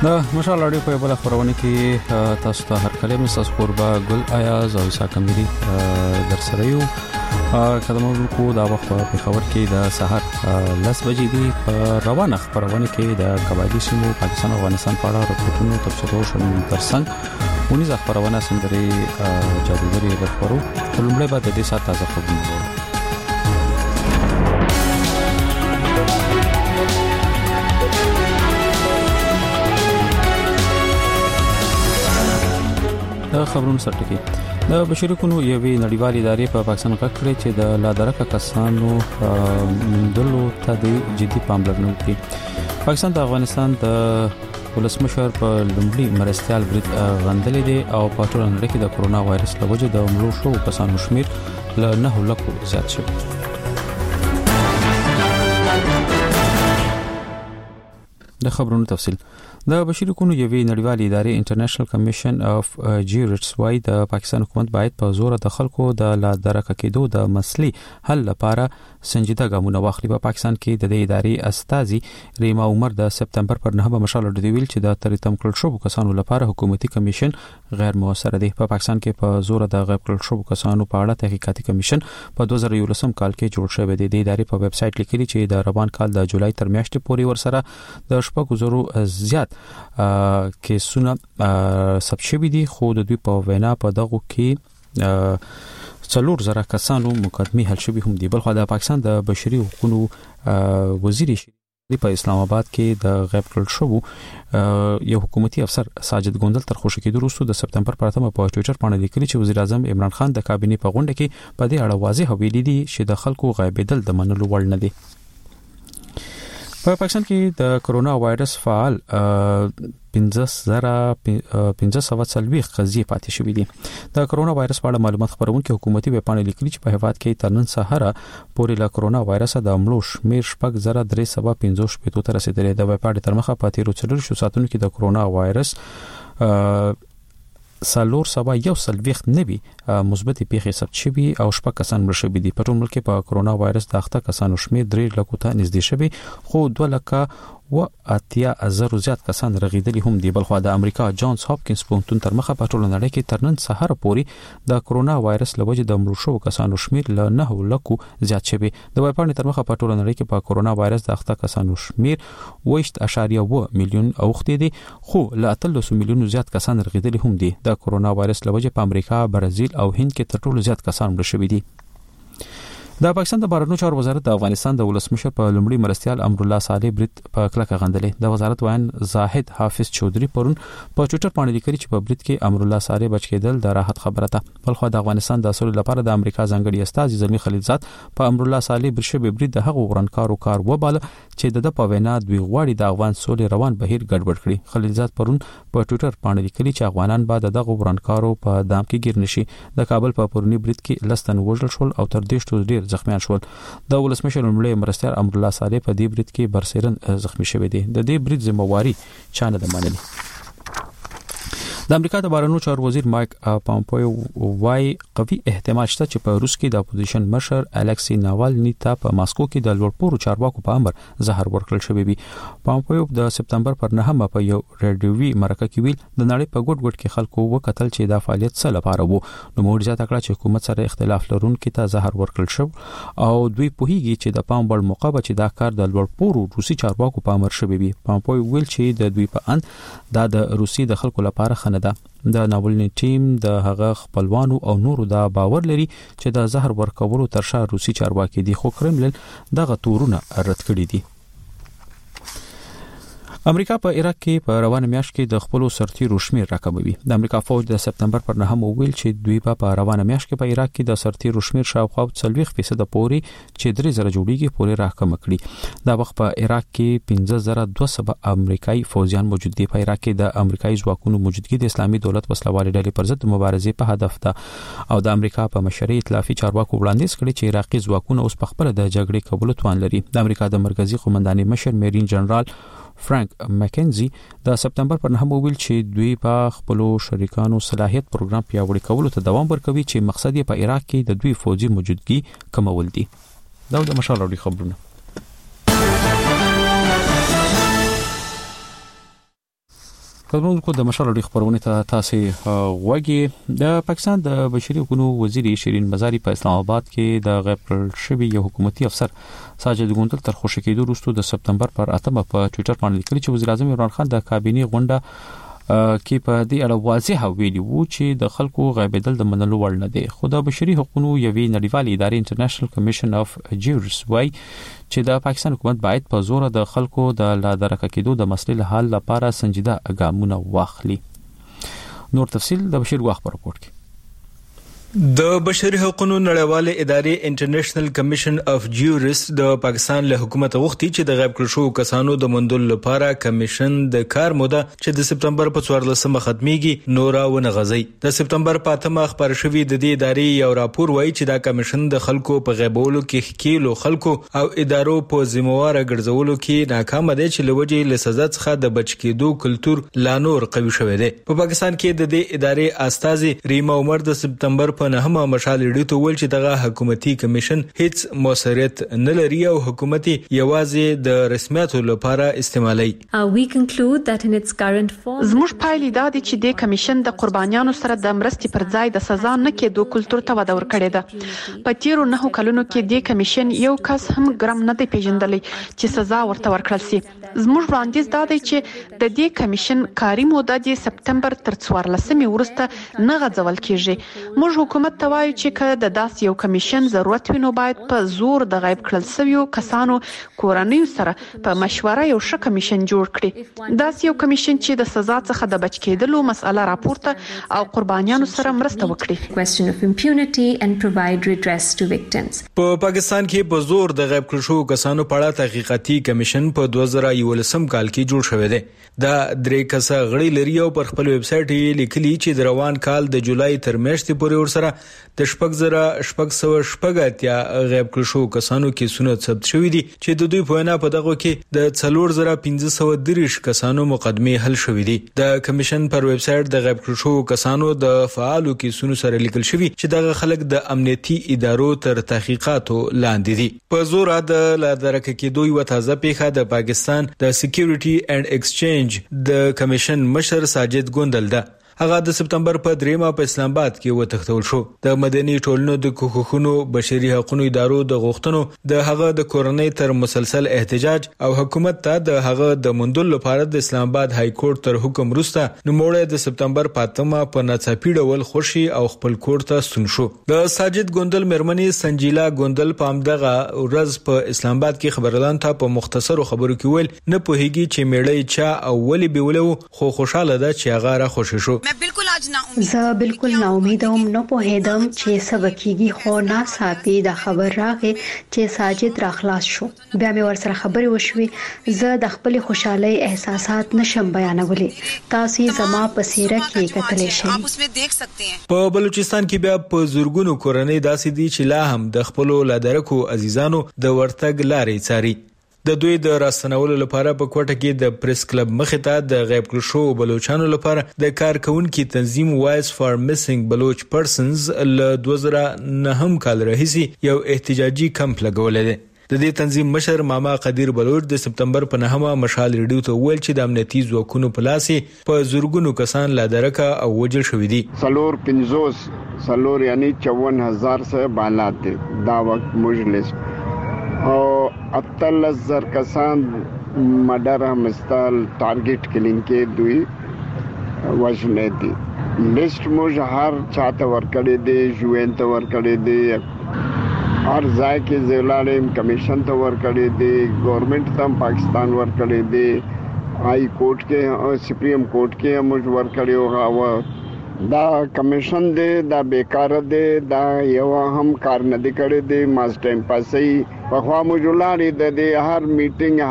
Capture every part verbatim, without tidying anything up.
دا مشال اړیو په بل خبرونه کې تاسو ته هر کله مس قربا ګل ایاز او عیسی کمری در سره یو کلمو کو دا وخت په خبر کې د سحر لس بجې دی په روانه خبرونه کې د قبایلی سیمو پاکستان او افغانستان په اړه راپورټونه تفصیلو شنو ترڅنګ ونی ځ خبرونه سندري جادوګری ورکړو لومړی به د دې سات تازه خبرونه د خبرونو سرټکی د بشري قانون یوې نړیوالې ادارې په پاکستان کې کړی چې د لادرکه کسانو دلو ته د جدي پاملرنه وکړي. پاکستان د افغانستان د ولسمشر په لومړي مرستيال برید غندلې دي او په ټول نړۍ کې د کرونا وایرس له وجې د مړو شو کسانو شمیر له نه لکو زیات شو. د خبرونو تفصیل د بشري قانون یوې نړیوالې ادارې انټرنیشنل کمیشن اف جیورټس وايي د پاکستان حکومت باید په زور د خلکو د لادرکه کېدو د مسلې حل لپاره سنجیده ګامونه واخلي. په پاکستان کې د دې ادارې استاذي ریما عمر د سپتمبر پر نهمه مشال ډیویل چې د تریتم کړل شو کسانو لپاره حکومتي کمیشن غیر موثر دی. په پاکستان کې په زور د غیب کړل شو کسانو په اړه تحقیقاتي کمیشن په دوه زره یولسم کال کې جوړ شوی دی. د ادارې په ویب سټ لیکلي چې د روان کال د جولای تر میاشتې پورې ورسره د شپږ زره زیات کیسونه ثبت شوي دي خو د دوی په وینا په دغه کې څلور زره کسانو مقدمه حل شوي هم دي. بل خو د پاکستان د بشري حقوقو وزیر په اسلام آباد کې د غیب کړل شو یو حکومتي افسر ساجد ګوندل تر خوشی کېدو وروسته د سپتمبر پر اتمه په ټوئیټر باندې لیکلي چې وزیر اعظم عمران خان د کابینې په غونډه کې په دې اړه واضح ویلي دي چې د خلکو غیبېدل د منلو وړ نه دي. په پاکستان کې د کرونا وایرس فعال پنځه زره پنځه سوه څلوېښت قضیې پاتې شوې دي. د کرونا وایرس په اړه معلومات خبرونکو حکومتي ویبپاڼې لیکلي چې په هیواد کې تر نن سهار پورې له کرونا وایرس د مړو شمیر شپږ زره درې سوه پنځه شپږ ته رسیدلی. د ویبپاڼې تر مخه په تیرو څلور ساعتونو کې د کرونا وایرس سالور سبا یو سلويخت نوي مثبت پیښې ثبت شوي او شپږ کسان مړ شوي دي. په ټول ملک کې په کرونا وایرس د اخته کسانو شمیر درې لکو ته نږدې شوي خو دوه لکه و اتیا زرو زیات کسان رغیدلی هم دي. بل خو د امریکا جانز هاپکینز پوهنتون تر مخه په ټول نړۍ کې تر نن سهار پورې د کرونا وایرس له وجې د مړو شو کسانو شمیر له نه لکو زیات شوي. د ویبپاڼې تر مخه په ټول نړۍ کې په کرونا وایرس د اخته کسانو شمیر ویشت اشاریه و میلیون اوختې دي خو له اتلس میلیون زیات کسان رغیدلی هم دي. د کرونا وایرس له وجې په امریکا، برازیل او هند کې تر ټولو زیات کسان مړ شوي دي. د پاکستان د بهرنیو چارو وزارت د افغانستان د ولسمشر په لومړي مرستيال امر الله صالح برید په کلکه غندلې. د وزارت وایي زاهد حافظ چودري پرون په ټوئیټر باندې لیکلي چې په برید کې امر الله صالح بچ کېدل د راحت خبره ده. بل خو د افغانستان د اصول لپاره د امریکا ځانګړي استاذ زلمی خلیلزاد په امر الله صالح برشه برید د هغو ورانکارو کار وباله چې د په وینا دوی غواړي د افغان سولې روان بهیر ګډوډ کړي. خلیلزاد پرون په ټوئیټر باندې لیکلي چې افغانان بعد دغه ورانکارو په دام کې گیر نشي. د کابل په پرونی برید کې لستن وژل شول او تر دې شتو ډیر زخمیان شول. د ولسمشر لومړی مرستيال امر الله صالح په دې برید کې برسېرن زخمی شوی دی. د دې برید ذمہواری چا نه ده منلې. د امریکا د بهرنیو چارو وزیر مایک پامپیو وايي قوي احتمال شته چې په روس کې د اپوزیشن مشر الکسی ناوالني ته په ماسکو کې د لوړپوړو چارواکو په امر زهر ورکړل شوی وي. پامپیو د سپتمبر پر نهمه په یو رادیوي مرکه کې ویل د نړۍ په ګډ ګډ کې خلکو وکتل چې دا فعالیت څه لپاره وو. نو موږ ځا تکړه چې حکومت سره اختلاف لرونکو ته زهر ورکړل شو او دوی په هیږي چې د پام بل موقع چې دا کار د لوړپوړو روسي چارواکو په امر شوی وي. پامپیو ویل چې د دوی په ان دا د روسي د خلکو لپاره خنه ده. د ناولني ټیم د هغه خپلوانو او نورو دا باور لري چې د زهر ورکولو ترشا روسي چارواکي دي خو کرملن دغه تورونه رد کړي دي. امریکا په عراق کې په روانه میاشت کې د خپل سرتیرو شمیر راکموي. د امریکا فوج د سپتمبر پر نهمه ویل چې دوی په روانه میاشت کې په عراق کې د سرتیرو شمیر شاوخوا څلوېښت فیصد پورې چې درې زره جوړیږي پورې راکم کړي. دا وخت په عراق کې پنځه زره دوه سوه امریکایي فوجیان موجود دي. په عراق کې د امریکایي ځواکونو موجودګي د اسلامي دولت وسلوالې ډلې پر ضد مبارزې په هدف ده او د امریکا په مشرۍ ائتلافي چارواکو وړاندیز کړي چې عراقي ځواکونه اوس په خپل د جګړې کولو توان لري. د امریکا د مرکزی قومندانۍ مشر میرین جنرال فرانک مکنزي د سپتمبر پر نهمه ویل چې دوی په خپل شریکانو صلاحیت پروګرام پیاوړی کولو ته دوام ورکوي چې مقصد یې په عراق کې د دوی فوجي موجودګي کمول دي. دا د مشال اوري خبرونه. کډونکو د مشال اړیخ پرونه ته تاسو وګي د پاکستان د بشري حقوقو وزیر شیرین مزاری په اسلام آباد کې د غیر کړل شوی یو حکومتي افسر ساجد ګوندل تر خوشی کېدو وروسته د سپتمبر پر اتمه په ټوئیټر باندې لیکلي چې وزیر اعظم عمران خان د کابینې غونډه کې په دې اړه واضح ویلي وو چې د خلکو غیبدل د منلو وړ نه دی. خو د بشري حقوقو یوې نړیوالې ادارې انټرنیشنل کمیشن اف جورس وايي چې د پاکستان حکومت باید په زور د خلکو د لا درکه کېدو د مسلې حل لپاره سنجیده ګامونه واخلي. نور تفصيل د بشیر واخ په رپورت کې. د بشري حقوقو نړیوالې ادارې انټرنیشنل کمیشن اف جورس د پاکستان له حکومت غوښتي چې د غیب کړل شو کسانو د مندل لپاره کمیشن د کار موده چې د سپتمبر په څوارلسمه ختميږي نورا ونغځي. د سپتمبر په اتمه خبر شوې د دې ادارې یو راپور وایي چې دا کمیشن د خلکو په غیبولو کې خکیلو خلکو او ادارو په ذمہوار ګرځولو کې ناکام دي چې لوجه له سزا څخه د بچ کېدو کلچر لا نور قوي شوی دی. په پاکستان کې د دې ادارې استاذي ریما عمر د سپتمبر په نهمه مشال ډیټو ول چې دغه حکومتي کمیشن هیڅ موثریت نه لري او حکومتي یوازې د رسمیاتو لپاره استعمالي. We conclude that in its current form زموږ پایلې دا دي چې د کمیشن د قربانیانو سره د مرستې پر ځای د سزا نه کېدو کلچر ته وده ورکړې ده. په تیرو نه کلونو کې د کمیشن یو کس هم ګرام نه دی پیژندلی چې سزا ورته ورکړل شي. زموږ وړاندیز دا دی چې د دې کمیشن کاري موده د سپتمبر تر څوارلسمې وروسته نه غځول کیږي. موږ حکومت ته وایو چې که د داس یو کمیشن ضرورت وي نو باید په زور د غیب کړل شویو کسانو کورنۍ سره په مشوره یو ښه کمیشن جوړ کړي. داس یو کمیشن چې د سزا څخه د بچ کېدلو مسأله راپورته او قربانیانو سره مرسته وکړي. question of impunity and provide redress to victims. په پاکستان کې په زور د غیب کړل شویو کسانو په اړه تحقیقاتي کمیشن په دوه زره یولسم کال کې جوړ شوی دی. دا درې کسه غړي لري او پر خپل ویب سټ یې لیکلي چې د روان کال د جولای تر میاشتې پورې ورسره د شپږ زره شپږ سوه شپږ اتیا غیب کړل شو کسانو کې سنت ثبت شوې دي چې د دوی په وینا په دغه کې د څلور زره پنځه سوه دېرش کسانو مقدمه حل شوې دي. د کمیشن پر ویب سټ د غیب کړل شو کسانو د فعالو کیسونو سره لیکل شوی چې دغه خلک د امنیتي ادارو تر تحقیقاتو لاندې دي. په زور د لا درکه کېدو یو تازه پیښه د پاکستان د سکیورټي اینڈ ایکسچینج د کمیشن مشر ساجد ګوندل ده. هغه د سپتمبر په دریمه په اسلام آباد کې وتښتول شو. د مدني ټولنو د حقوقو بشري حقوقو ادارو د غوښتنو د هغه د کورنۍ تر مسلسل احتجاج او حکومت ته د هغه د مندل لپاره د اسلام آباد های کورټ تر حکم وروسته نوموړی د سپتمبر په اتمه په ناڅاپي ډول خوشي او خپل کور ته ستون شو. د ساجد ګوندل مېرمنې سنجیلا ګوندل په همدغه ورځ په اسلام آباد کې خبرلان ته په مختصرو خبرو کې ویل نه پوهیږي چې میړی چا او ولی بیولو خو خوشاله ده چې هغه را خوشی شو. زه بالکل نا امید هم نه پوهیدم چې سبکیږي خو نه ساتي د خبر راغی چې ساجد را خلاص شو. بیا مې ورسره خبرې وشوي. زه د خپل خوشحالي احساسات نشم بیانولی. تاسو زما په سیره کې کتلی شئ. په بلوچستان کې بیا په زورګونو کورنۍ داسې دي چې لا هم د خپل لادرکو عزیزانو د ورتګ لارې څاري. د دوی د راستنولو لپاره په کوټه کې د پریس کلب مخې ته د غیب کړل شو بلوچستانو لپاره د کارکونکو تنظیم وایس فار میسنګ بلوچ پرسنز له دوه زره نهم کال راهیسي یو احتجاجي کمپ لګولې ده. د دې تنظیم مشر ماما قدیر بلوچ د سپتمبر په نهمه مشال ریډیو ته ویل چې د امنیتي ځواکونو په لاس په زورګونو کسان لا درکه او وجل شوې دي. سلور پنځوس سلور یعنی چون هزار سے بالا دي دا وخت مجلس او اتلس زر کسان مډر همستال ټارګټ کلین کې دوی وژنې دي. لیست موږ هر چاته ورکړې دي ژوند ته ورکړې دي هر ځای کې زیلالم کمیشن ته ورکړې دي ګورنمنت ته پاکستان ورکړې دي هائی کورټ کې سپریم کورټ کې موږ ورکړې او دا کمیشن دی دا بیکار دی دا یو هم کار نه دی کړی دی ماس ټایم پاسې په خوا موجولاري د دې هر میټینګ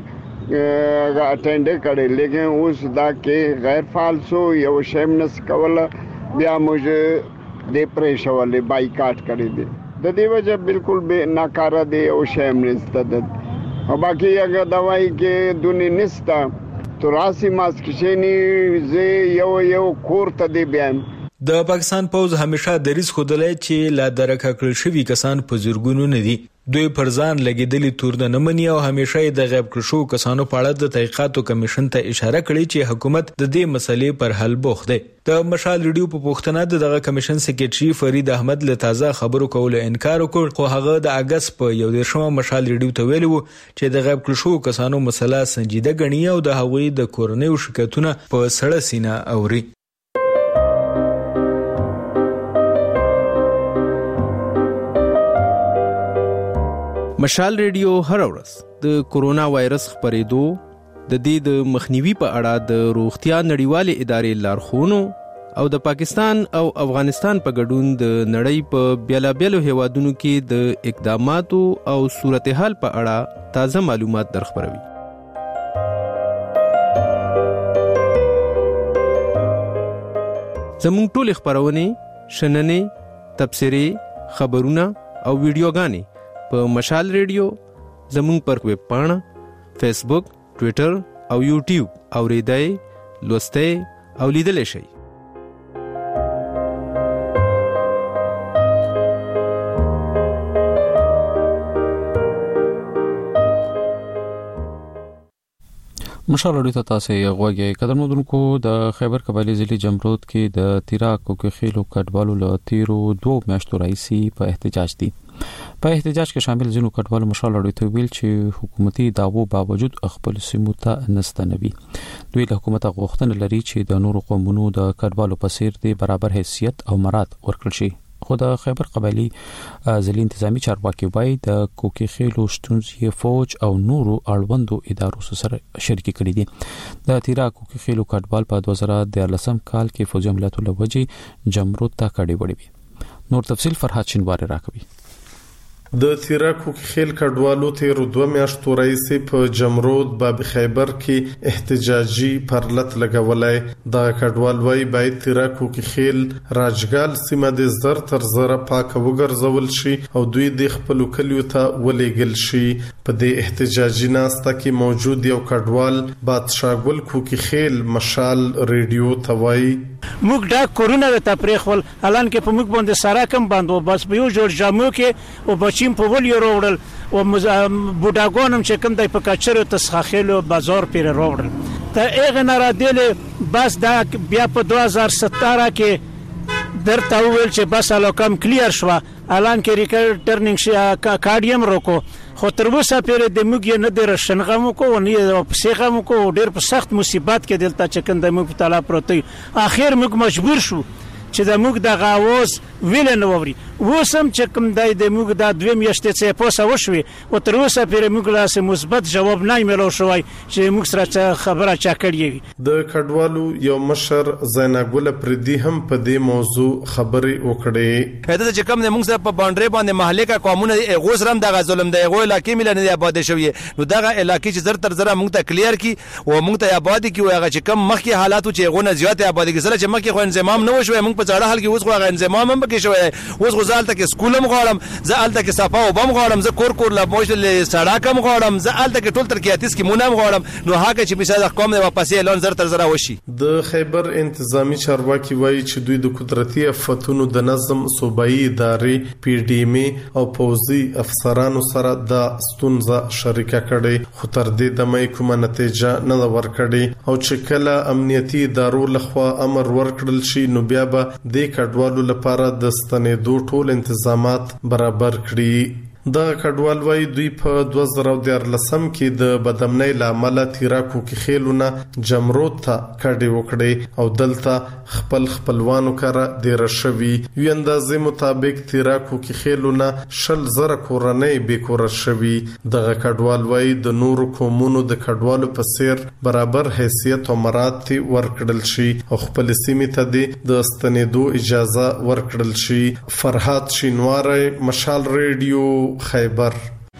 هر اټینډ کړي لیکن اوس دا کې غیر فعال سو یو شیم نس کول بیا موږ د پریشولې بایکاټ کړی دی. د دې وجه بالکل به ناکاره دی او شیم نسته د او باقي هغه دوايي کې دونی نسته تراسی ماس کشینی زی یو یو کور ته دی بیان. د پاکستان پوز همیشه دریز خودلای چې لا درکه کړل شوی کسان په زورګونو نه دي. دوی پرځان لګیدلی تور نه مني او همیشه د غیب کړل شو کسانو په اړه د تحقیقاتو کمیشن ته اشاره کړې چې حکومت د دې مسلې پر حل بوخت دی. د مشال ریډیو په پوښتنه دغه کمیشن سکریټري فرید احمد له تازه خبرو کولو انکار وکړ، خو هغه د اگست په یو دیرشمه مشال ریډیو ته ویلي وو چې د غیب کړل شو کسانو مسله سنجیده ګڼي او د هغوی د کورنیو شکایتونه په سړه سینه اوري. مشال ریډیو هر ورځ د کورونا وایرس خپرېدو، د دې د مخنیوي په اړه د روغتیا نړیوالې ادارې لارښوونو او د پاکستان او افغانستان په ګډون د نړۍ په بیلابیلو هیوادونو کې د اقداماتو او صورتحال په اړه تازه معلومات درخبروي. زموږ ټول خبرونه، شننې، تبصرې، خبرونه او ویډیوګانې په مشال ریډیو، زموږ پر ویب پاڼه، فیسبوک، ټویټر او یوټیوب اوریدای، لوستای او لیدل شي. مشال ریډیو ته تاسو یې غوږی قدرمنونکو. د خیبر قبایلی ضلع جمرود کې د تیراکو کې خېلو کډوالو له تیرو دوه میاشتو راځي په احتجاج دي. په احتجاج کې شامل ځینو کډوالو مشال ریډیو ته ویل چې حکومتي دعوو باوجود خپل سیمو ته نستنوي. دوی له حکومت غوښتنه لري چې د نورو قومونو د کډوالو په څیر د برابر حیثیت او مراد ورکړل شي. خو د خیبر قبایلی ضلع انتظامی چارواکي وایي د کوکي خېلو شتونځي فوج او نورو اړوندو ادارو سره شریک کړي دي. د تیرا کوکي خېلو کډوال په دوه زره دیارلسم کال کې فوجي عملیاتو له وجې جمرود ته کډې وړي وي. نور تفصیل فرحات شینواری راکوي. د تیراکو کې خیل کډوالو تیر دوه میاشتو راځي په جمرود باب خیبر کې احتجاجي پرلط لګولای. د کډوال وای باید تیراکو کې خیل راجګال سیمه د زر تر زره پاک وګرځول شي او دوی د خپل کلیو ته ولېګل شي. په دې احتجاجي ناسته کې موجود یو کډوال بادشاه ګل کوکي خیل مشال ریډیو ته وای موږ دا کورونا ته پرېخول الان کې په موږ باندې سارا کم باندې بس په یو جوړ جامو کې او بچیم په ول یو وروړل او بوډاګونم چې کوم د په کچرو تسخاخلو بازار پیر وروړل ته اغه نارادل بس دا بیا په دوه هزار ستاره کې درته ویل چې بس الکم کلیر شو الان کې ریټرنینګ شي کارډیم روکو خو تر اوسه پیر د موږ نه در شنغمو کو نه پسېغمو کو ډېر په سخت مصیبت کې دلته چې کنده موږ په تعالی پروتي اخر موږ مجبور شو چې د موږ د غاوز ویل نه ووري وسم چې کوم دای د موږ د دوه میاشتې څخه پوسه وشوي او تر اوسه پیر موږ لاس مثبت جواب نه ملو شوی چې موږ سره خبره چا کړی. د کډوالو یو مشر زینګل پردي هم په دې موضوع خبرې وکړې. کله چې کوم موږ سره په باندې باندې محله کا قانون غوسرم د ظلم د غو علاقې مل نه آباد شوی نو دغه علاقې چې زر تر زر موږ ته کلیر کی او موږ ته آباد کی او هغه چې کم مخکې حالاتو چې غو نه زیات آباد کی سره چې مخکې خو انضمام نه وشوي موږ په ځاړه حال کې اوس خو هغه انضمام هم پکې شوی اوس غزالته کې سکولم غواړم زه الته کې صفه او بم غواړم زه کور کور لا موشل سړاکم غواړم زه الته کې ټول ترکیاتیس کې مونږ غواړم نو هغه چې مثال قوم نه واپس اعلان زر تر زر وشي. د خیبر انتظامی چارواکي وایي چې دوی د قدرتي آفتونو د نظم صوبایي ادارې پی ډی ام او پوزي افسرانو سره د ستونزه شریکه کړي خو تر دې د مې کومه نتیجه نه ورکړي او چې کله امنیتي ادارو لخوا امر ورکړل شي نو بیا به د کډوالو لپاره د ستنېدو ټول انتظامات برابر کړي. د کډوال وای دوی په دوه زره دیارلسم کې د بدامنۍ لامل تیراکو کې خېلونه جمرود ته کډې وکړي او دلته خپل خپلوانو کړه د رشوي یو اندازې مطابق تیراکو کې خېلونه شل زره کورنۍ به کور شوي. د کډوال وای د نورو قومونو د کډوالو په سیر برابر حیثیت او مراد ورکړل شي او خپل سیمې ته د ستنېدو اجازه ورکړل شي. فرحات شینواری مشال ریډیو خیبر.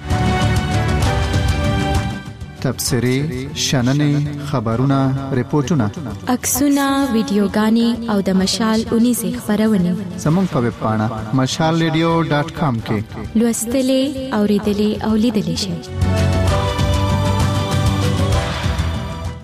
تبصرې شننې خبرونه ریپورتونه عکسونه ویډیوګانې او د مشال اونیزه خبرونه زموږ په ویب پاڼه مشال ریډیو ډاټ کام کې لوستلې اوریدلې او لیدلې شئ.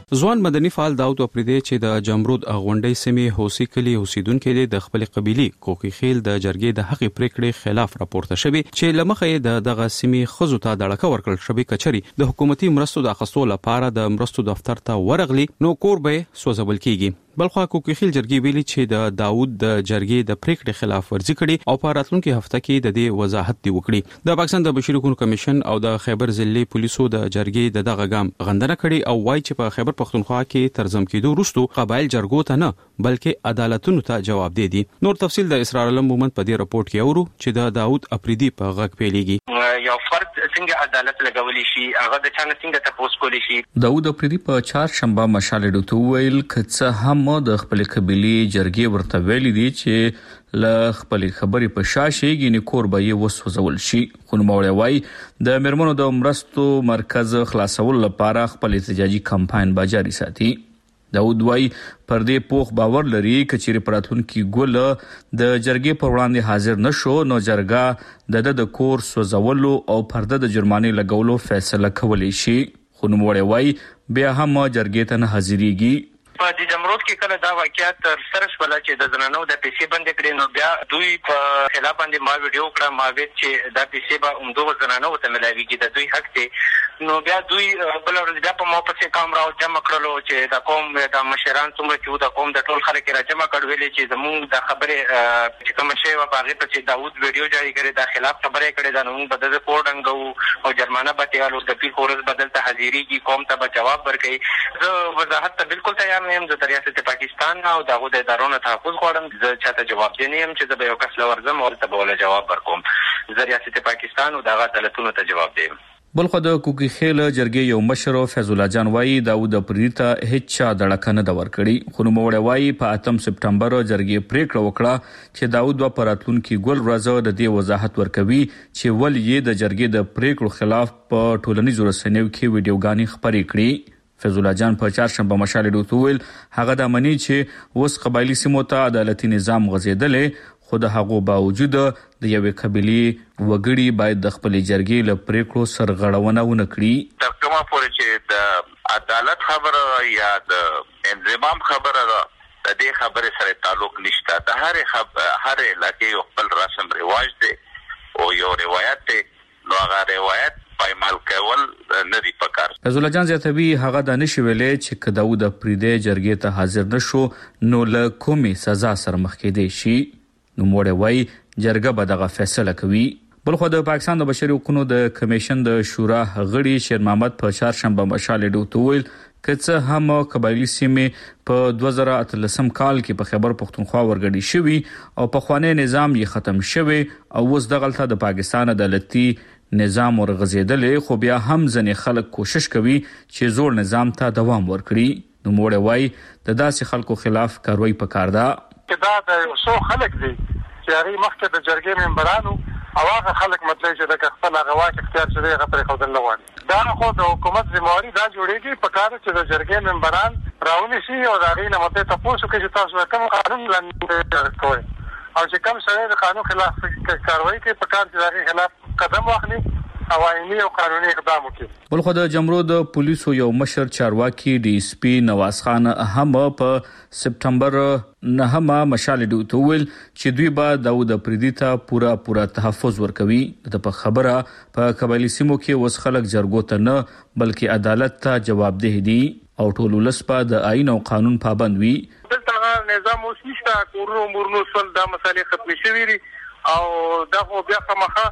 ځوان مدني فعال داود اپریدي چې د جمرود غونډې سیمې هوسي کلی اوسیدونکو د خپل قبيلي کوکي خیل د جرګې د حق پریکړې خلاف راپورته شوی چې لمخې د دغه سیمې خزو ته دړکه ورکړل شوی کچري د حکومتي مرستو د اخیستو لپاره د مرستو دفتر ته ورغلي نو کور به سوځول کیږي. بلخوا کوکي خیل جرګې ویلي چې د داود د جرګې د پریکړې خلاف ورزي کړي او په راتلونکي هفته کې د دې وضاحت دی وکړي. د پاکستان د بشري حقوقو کمیشن او د خیبر ضلعي پولیسو د جرګې د دغه ګام غندنه کړي او وايي چې په خیبر پختونخوا کې ترزم کېدو وروسته قبایل جرګو ته نه بلکې عدالتونو ته جواب دی دي. نور تفصیل د اسرار علم مومند په دې رپورت کې اورو چې د داود اپریدي په غږ پیلېږي. یو فرد څنګه عدالت لګولې شي هغه د چانه څنګه تاسو کولی شي. داود اپریدي په چهارشنبه مشال ډوتو ویل کڅه هم د خپل قبيلي جرګې ورته ویلي دي چې ل خپل خبرې په شاشه غینې کور به یې وسوځول شي. خو نوموړی وایي د مرمنو د مرستو مرکز خلاصول لپاره خپل احتجاجي کمپاین به جاري ساتي. داود وای پر دې پوخ باور لري چې پراتونکو ګول د جرګې پر وړاندې حاضر نشو نو جرګه د د کور سوځولو او پرده د جرمانې لګولو فیصله کولی شي. خو نوموړی وای بیا هم جرګې ته نه حاضرېږي. په د جمرود کې کله دا واقعیت تر سره شول چې د زنانو د پیسې بندې کړې نو بیا دوی په خلاف باندې ما ویډیو کړه ما ویل چې دا پیسې به عمدو زنانو ته ملاويږي د دوی حق دی. نو بیا دوی بل ورځ بیا په مو په کیمرا او جمع کړلو چې دا قوم د مشران څومره چې د قوم د ټول خلک را جمع کړ ویلې چې زموږ د خبره چې کوم شی و باغې په چې داود ویډیو جاری کړي د خلاف خبره کړي دا نو بدل کوډنګو او جرمانه به تیالو د پیر کورس بدل ته حاضرېږي قوم ته جواب ورکړي. زه وضاحت ته بالکل تیار نیم. زه د ریاست پاکستان او دغه د ادارو تحفظ غواړم. زه چاته جواب دینم چې زه به یو کس لورزم او ته به ول جواب ورکوم. زه ریاست پاکستان او دغه عدالتونو ته جواب دیم. بلخو د کوکي خیل جرګې یو مشر فیض الله جان وایي داود اپریدي ته هیڅ چا دړکه نه دا ورکړي. خو نوموړی وایي په اتم سپټمبر جرګې پریکړه وکړه چې داود په راتلونکي ګل ورځ د دې وضاحت ورکوي چې ول یې د جرګې د پریکړو خلاف په ټولنیزو رسنیو کې ویډیوګانې خپرې کړې. فیض الله جان په چهارشنبه مشال ډوتو ویل هغه د منی چې اوس قبایلی سیمو ته عدالتي نظام غځېدلې خو د هغو باوجود د یوې قبيلي وګړي باید د خپل جرګې له پریکړو سرغړونه ونه کړي. تر کومه پورې چې د عدالت خبره یا د انضمام خبره د دې خبره سره تعلق نشته. د هر هر علاقې یو خپل رسم رواج دی او یو روایت دی. نو هغه روایت پایمال کول نه دی پکار. فیض الله جان زیاتوي هغه د نشي ویلې چې که داود اپریدي جرګې ته حاضر نشو نو له کومې سزا سره مخ کېدی شي. نو موږ وایي جرګه به دغه فیصله کوي. بلخو د پاکستان د بشري حقوقو د کمیشن د شورا غړي شیر محمد په چهارشنبه مشال ډوتو ویل کڅه هم قبایلی سیمې په دوه زره اتلسم کال کې په خیبر پختونخوا ورګړي شوی او په خوانی نظام یې ختم شوی او اوس دغلته د پاکستان عدالتي نظام ورغزیدلې خو بیا هم ځنې خلک کوشش کوي چې زوړ نظام ته دوام ورکړي. نو موږ وایي د داسې خلکو خلاف کاروي پکار ده. دا د څو خلک دي چې هغه مخکې د جرګې ممبرانو او هغه خلک مطلب چې د خپل غواک اختیار چې هغه پرې خودل لوړ دا خو د حکومت ذمہواری دا جوړیږي په کار چې د جرګې ممبران راونی شي او دا غي نه مته تاسو کې چې تاسو کوم قانون لاندې کوئ او چې کوم سره د قانون خلاف کاروي کوي په کار چې هغه خلاف قدم واخلي او عیني او قانوني اقدام وکړي. بلخو د جمرود پولیسو یو مشر چارواکي ډي اس پی نواز خان هم په سپټمبر نهمه مشال ډوتو ویل چې دوی به داود اپریدي ته پورا پورا تحفظ ورکوي. د په خبره په قبایلی سیمو کې وس خلک جرګو ته نه بلکې عدالت ته جوابدeh دي او ټول ولس په د آئین او قانون پابند وي. دلته نظام اوس نشته کورونو مرنو سول دا مسالې ختم شوي دي او دا خو بیا خامخا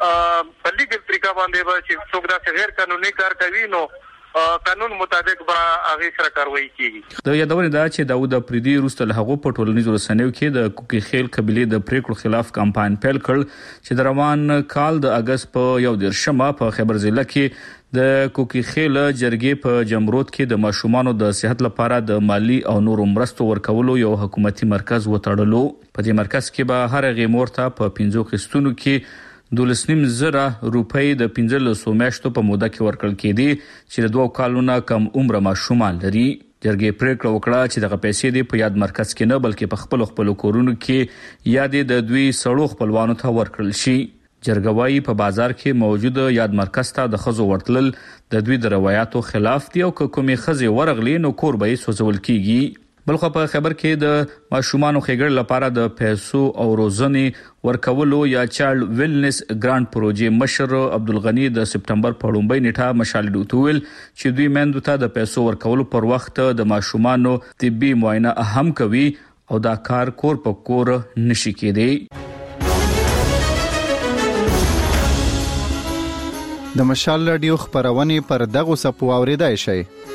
په لیګل طریقه باندې به چې څوک دا غیر قانوني کار کوي نو قانون مطابق به هغه سره کاروایی کیږي. د یادونه دا چې داود اپریدي وروسته له هغو په ټولنیزو رسنیو کې د کوکي خیل قبيله د پریکړو خلاف کمپاین پیل کړ چې د روان کال د اگست په یو دیرشمه په خیبر ضلع کې د کوکي خیل جرګې په جمرود کې د ماشومانو د صحت لپاره د مالی او نورو مرستو ورکولو یو حکومتي مرکز وټړلو. په دې مرکز کې به هر غیمور ته په پنځو قسطونو کې دولسنیم زره روپۍ د پنځلسو میاشتو په موده کې ورکړل کېدي چې د دوه کالونو کم عمر ماشومان لري. جرګې پریکړه وکړه چې دغه پیسې دی په یاد مرکز کې نه بلکې په خپل خپل کورونو کې یادې د دوی سړو خپلوانو ته ورکړل شي. جرګوي په بازار کې موجود یاد مرکز ته د خزو ورتلل د دوی د روایتو خلاف دی او کومي خزي ورغلي نو کور به سوزول کیږي. بلخو په خبر کې د ماشومان خېګړ لپاره د پیسو او روزنې ورکولو یا چایلډ ویلنس ګرانټ پروژې مشر عبدالغنی د سپټمبر په لومړۍ نیټه مشال ډوتول چې دوی مندو ته د پیسو ورکولو پر وخت د ماشومان طبي معاینه اهم کوي او دا کار کور په کور نشي کېدی. د مشال رادیو خبرونه پر دغه سپو اوریدای شي.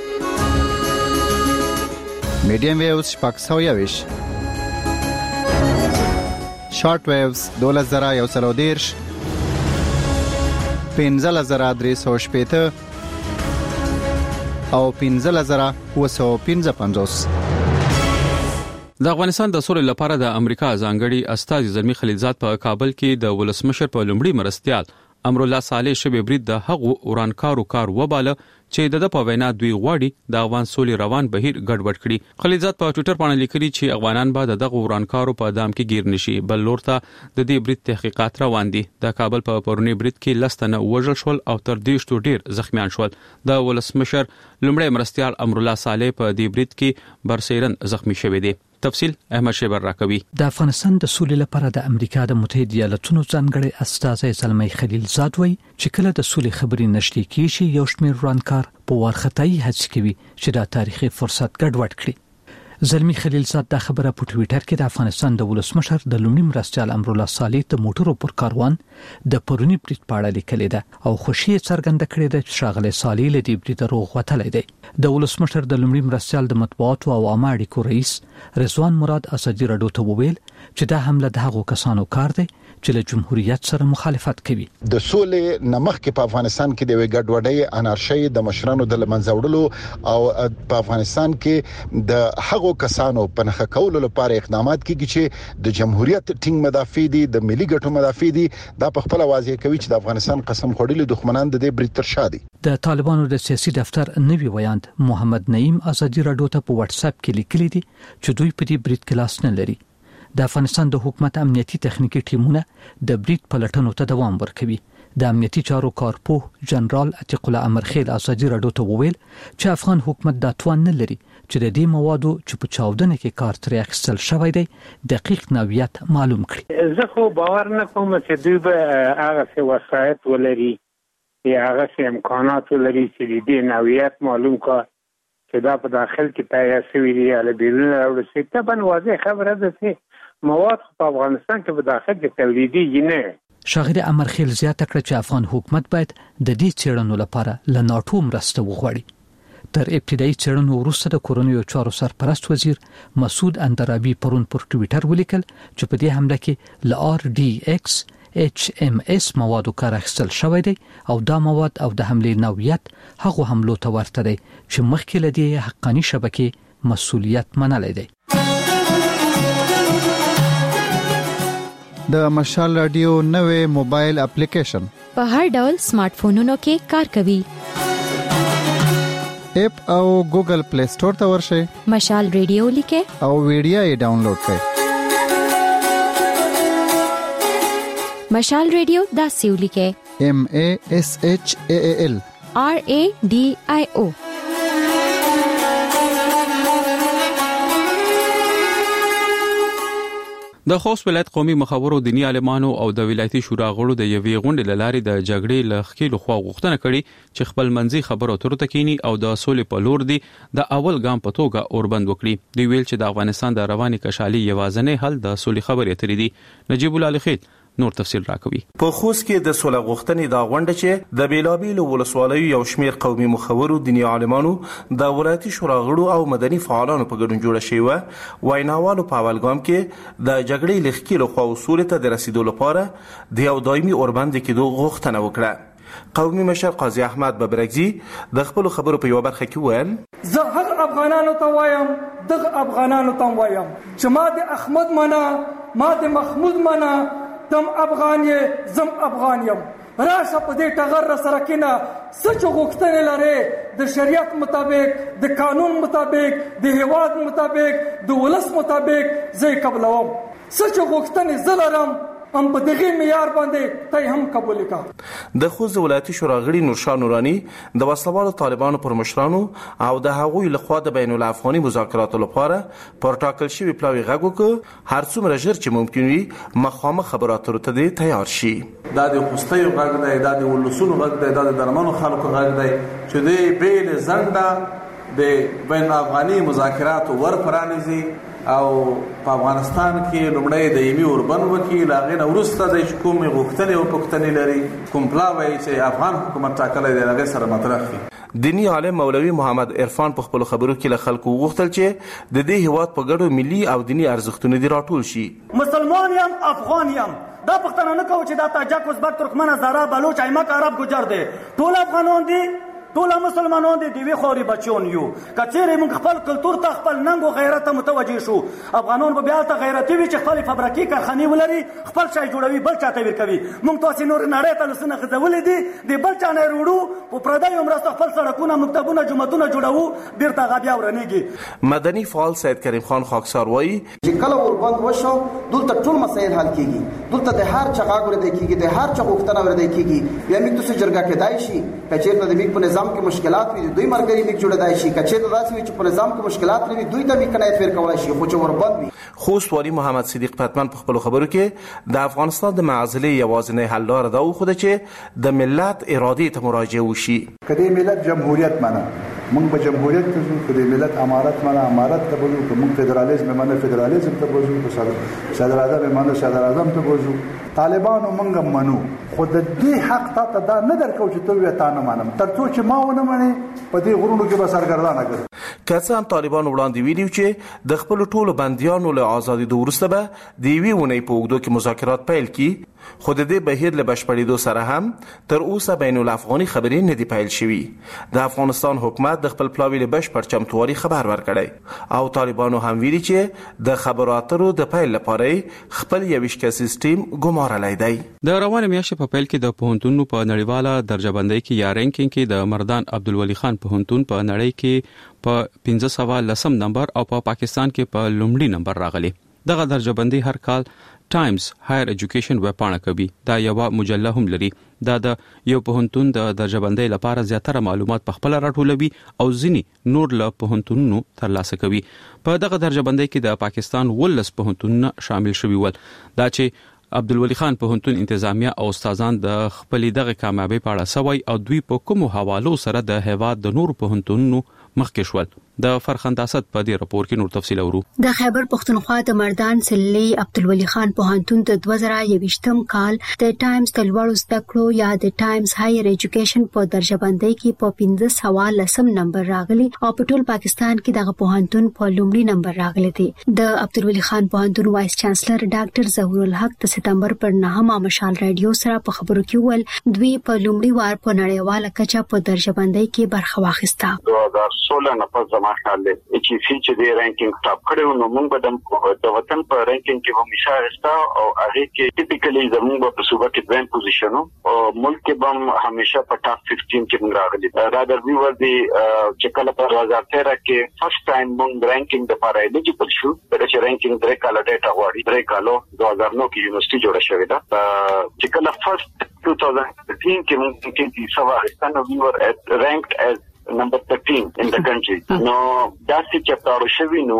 میډیم ویوز شپږ سوه یویش، شارټ ویوز دولس زره یو سل او دېرش، پنځلس زره درې سوه شپېته او پنځلس زره اووه سوه پنځه پنځوس. د افغانستان د سولې لپاره د امریکا ځانګړي استازي زلمی خلیلزاد په کابل کې د ولسمشر په لومړي مرستيال امرالله صالح شبي برید د هغو ورانکارو کار وباله چې د په وینا دوی غواړي د افغان سولې روان بهیر ګډوډ کړي. خلیلزاد په ټوئیټر باندې لیکلي چې افغانان به دغه ورانکارو په دام کې گیر نشي، بل لورته د دې برید تحقیقات روان دي. د کابل په پرونی برید کې لستنه وژل شول او تر دې شتو ډیر زخمیان شول. د ولسمشر لومړی مرستيال امرالله صالح په دې برید کې برسیرن زخمی شوی دی. تفصیل احمد شیبر راکوي. د افغانستان د سولې لپاره د امریکا د متحده ایالاتونو ځانګړي استازي زلمی خلیلزاد وایي چې کله د سولې خبرې نشته کیږي یو شمېر ورانکار په وارخطایي هڅه کوي چې دا تاریخي فرصت ګډوډ کړي. زلمی خلیلزاد دا خبره په ټوئیټر کې د افغانستان د ولسمشر د لومړي مرستيال امرالله صالح د موټرو پر کاروان د پرونی برید په اړه لیکلې ده او خوشی څرګنده کړې ده چې شاغله صالح له دې برید روغ وتلې ده. د ولسمشر د لومړي مرستيال د مطبوعاتو او عامه اړیکو رئیس رضوان مراد اسدی راډیو ته وویل چې دا حمله د هغو کسانو کار دی چې له جمهوریت سره مخالفت کوي. د سولې نمخ کې په افغانستان کې د ګډوډۍ انارشي د مشرانو د لمنځوړلو او په افغانستان کې د هغو کسانو په نخښه کولو لپاره اقدامات کیږي چې د جمهوریت ټینګ مدافع دي، د ملي ګټو مدافع دي. دا په خپل واضح کوي چې د افغانستان قسم خوړلي دښمنان د دې برید تر شا دي. د طالبانو د سیاسي دفتر نوی ویاند محمد نعیم اسدی راډیو ته په واتس اپ کې لیکلي دي چې دوی په دې برید کې لاس نه لري. د افغانستان د حکومت امنیتي تخنیکی ټیمونه د برید پلټنو ته دوام ورکوي. د امنیتي چارو کارپوه جنرال عتیق الله امرخیل اسدی راډیو ته وویل چې افغان حکومت دا توان نه لري چې د دې موادو چې په چاودنه کې کار ترې اخیستل شوی دی دقیق نوعیت معلوم کړي. زه خو باور نه کوم چې دوی به هغه څه وسایت ولري یا هغه څه امکانات ولري چې دې نوعیت معلوم کړي چې دا په داخل کې تایید شوی دی یا بیرون راوړل شي. طبعا واضح خبره ده چې مواد په افغانستان کې په داخل کې تولیدي نه. شاغر امرخیل زیاته کړ چې افغان حکومت باید د دې چیرونو لپاره له ناتو مرسته وغواړي. تر ابتدایي چیرونو وروسته د کورونیو چارو سرپرست وزیر مسعود اندرابي پرون پر ټوئیټر ولیکل چې په دې حمله کې ل آر ډي ایکس ایچ ام اس موادو کار اخیستل شوی دی او دا مواد او د حمله نوعیت هغه حملو ته ورته دی چې مخکې لدی حقانی شبکې مسؤلیت منلای دی. د مشال رادیو نوې موبایل اپلیکیشن په هر ډول سمارټ فونونو کې کار کوي. اپ او ګوګل پلی سٹور ته ورشئ، مشال رادیو لیکه او ویډیو یې ډاونلوډ کړئ. مشال رادیو دا سیو لیکه M A S H A A L R A D I O. د خوست ولایت قومي مخاورو دینی عالمانو او د ولایتي شورا غړو د یوې غونډې لاري د جګړې لخکې لخوا غوښتنه کړې چې خپل منځي خبرو ترته کینی او د سولې په لور دی د اول ګام په توګه اوربند وکړي. دی ویل چې د افغانستان د رواني کشالي یوازنې حل د سولې خبرې اترې دي. نجیب الله خیل نور تفصیل راکوي. په خوست کې د سوله غوښتنې دا غونډه چې د بیلابیلو ولسوالیو یو شمېر قومي مخورو دینی عالمانو د ولایتي شورا غړو او مدني فعالانو په ګډون جوړه شوې و. وایناوالو په اول ګام کې د جګړې لخکې لخوا اصول ته د رسیدو لپاره د یو دایمي اوربند کېدو غوښتنه وکړه. قومي مشر قاضي احمد ببرګزي د خپل خبرو په یو برخه کې وویل زه هغه افغانانو ته وایم دغه افغانانو ته وایم چې ما د احمد منا ما د محمود منا تم افغان یې زم افغان یم راشه په دې ټغر سره کېنه سچ غوښتنې لري د شریعت مطابق د قانون مطابق د هیواد مطابق د ولس مطابق زه قبلوم سچ غوښتنې زلرم هم په دغه معیار باندې ته هم قبول کا. د خوست ولایتي شورا غړي نورشاه نورانی د وسلوالو طالبانو پر مشرانو او د هغوی لخوا د بین الافغاني مذاکراتو لپاره پر ټاکل شوی پلاوی غږ وکړ هر څومره ژر چې ممکن وي مخامخ خبراتو ته تیار شي. دا د خوستي غږ دی، دا د ولسونو غږ دی، دا د درمنو خلکو غږ دی چې د بیل زنده د بین افغاني مذاکراتو ور پرانیزي او په افغانستان کې لومړی د ایمي اوربن وکیل هغه نو ورسته د کوم غوښتنې او پښتنې لري کوم پلاوی چې افغان حکومت ټاکلی دی هغه سره مطرح کړي. دینی عالم مولوی محمد عرفان په خپل خبرو کې له خلکو وغوښتل چې د دې هیواد په ګډو ملي او دینی ارزښتونو دی راټول شي. مسلمان یم افغان یم دا پښتانه نه کوي چې دا تاجک ازبک ترکمن هزاره بلوچ ایمک عرب ګجر دي ټول افغانان دي ټول مسلمانان دي دوی خوري بچون یو کچېره موږ خپل کلچر ته خپل ننګ او غیرت متوجي شو افغانان به بیا ته غیرتي وي چې خپل فابریکې کارخانه ولري خپل شای جوړوي بل چاته ورکوي موږ تاسو نور نړۍ ته لسنه غزولې دي د بل چانه وروړو په پردای عمر خپل سړکونه مکتبونه جمعتونه جوړو بیرته غبیا ورنيږي. مدني فعال سید کریم خان خاکسار وایي چې کله وربند وشو دلته ټول مسایل حل کیږي دلته د هر چا غاګور دی کیږي د هر چا غوښتنه ور دی کیږي بیا موږ تاسو جرګه کېدای شي کچېرته د موږ په نظام کې مشکلات وي دوی مرګري موږ جوړدای شي کچېرته داسې وي چې په نظام کې مشکلات لري دوی ته موږ کنایت ور کولای شي خو چې وربند وي. خوست والی محمد صدیق پتمن په خپل خبرو کې د افغانستان د معزله یوازینی حل لار دا خو ده چې د ملت اراده ته مراجعه وشي. کله ملت جمهوریت منه موږ به جمهوریت ته ځو کله ملت امارت منه امارت ته بولو که موږ فدرالیزم منه فدرالیزم ته بوزو صدر اعظم منه صدر اعظم ته بوزو طالبانو موږ منو خو د دې حق ته دا نه درکو چې ته وې تا نه منم ترڅو چې ما ونه منې په دې غرونو کې به سرګردانه کړ. که څه هم طالبان وړاندې ویلي چې د خپل ټولو بندیانو له ازادي وروسته به د یوې اونۍ په اوږدو کې مذاکرات پیل کړي خو د دې بهیر له بشپړېدو سره هم تر اوسه بین الافغاني خبرې نه دي پیل شوي. د افغانستان حکومت د خپل پلاوي له بشپړ چمتووالي خبر ورکړی او طالبانو هم ویلي چې د خبرو اترو د پیل لپاره خپل یویش کا سیستم ګمارلی دی. د روانه میاشتې په پیل کې د پوهنتونونو په نړیواله درجه بندۍ کې یا رینکینګ کې د مردان عبدالولي خان پوهنتون په نړۍ کې په پنځه سوه لسم نمبر او په پا پاکستان کې په لومړي نمبر راغلی. دغه درجه بندي هر کال ټایمز هایر ایجوکیشن ویبپاڼه کوي. دا یو مجله هم لري. دا د یو پوهنتون د درجه بندۍ لپاره زیاتره معلومات په خپل راټولوي او ځینی نور له پوهنتونونو ترلاسه کوي. په دغه درجه بندۍ کې د پاکستان ولس پوهنتونونه شامل شوي ول. دا چې عبدالولي خان پوهنتون انتظامیه او استادان د خپل دغه کامیابی په اړه سوي او دوی په کومو حوالو سره د هیواد د نور پوهنتونونو مخکې شول. د فرخنداست په دې راپور کې نور تفصیل اورو. د خیبر پښتونخوا د مردان سلی عبدالولي خان پوهنتون د دوه زره یوویشتم کال د ټایمز د لوړو زده کړو یا د ټایمز هایر ایجوکیشن په درجه بندۍ کې په پنځه سوه لسم نمبر راغلی او په ټول پاکستان کې دغه پوهنتون په لومړي نمبر راغلی دی. د عبدالولي خان پوهنتون وایس چانسلر ډاکټر ظهور الحق د سپتمبر پر نهمه مشال رادیو سره په خبرو کې ول دوی په لومړي وار په نړیواله کچه په درجه بندۍ کې برخه واخیسته. دوه هزار سولہ نه پس زما خیال دی چې فیچ دی رانکینګ ټاپ کړو نو موږ به د وطن په رانکینګ کې هم اشاره او هغه کې ټیپیکلی زموږ په صوبه کې دویم پوزیشن او ملک کې هم همیشه په ټاپ پنځه کې موږ راغلي. رادر وی ور دی چې کله په دوه هزار تیرہ کې فرست ټایم موږ رانکینګ د لپاره الیجیبل شو چې رانکینګ درې کاله ډیټا غواړي. درې کالو دوه هزار نو کې یونیورسيټي جوړه شوې ده چې کله فرست دوه هزار تین کې موږ کې سوا افغانستان وی ور ranked as number thirteen in the country. No, that's the chapter شوی نو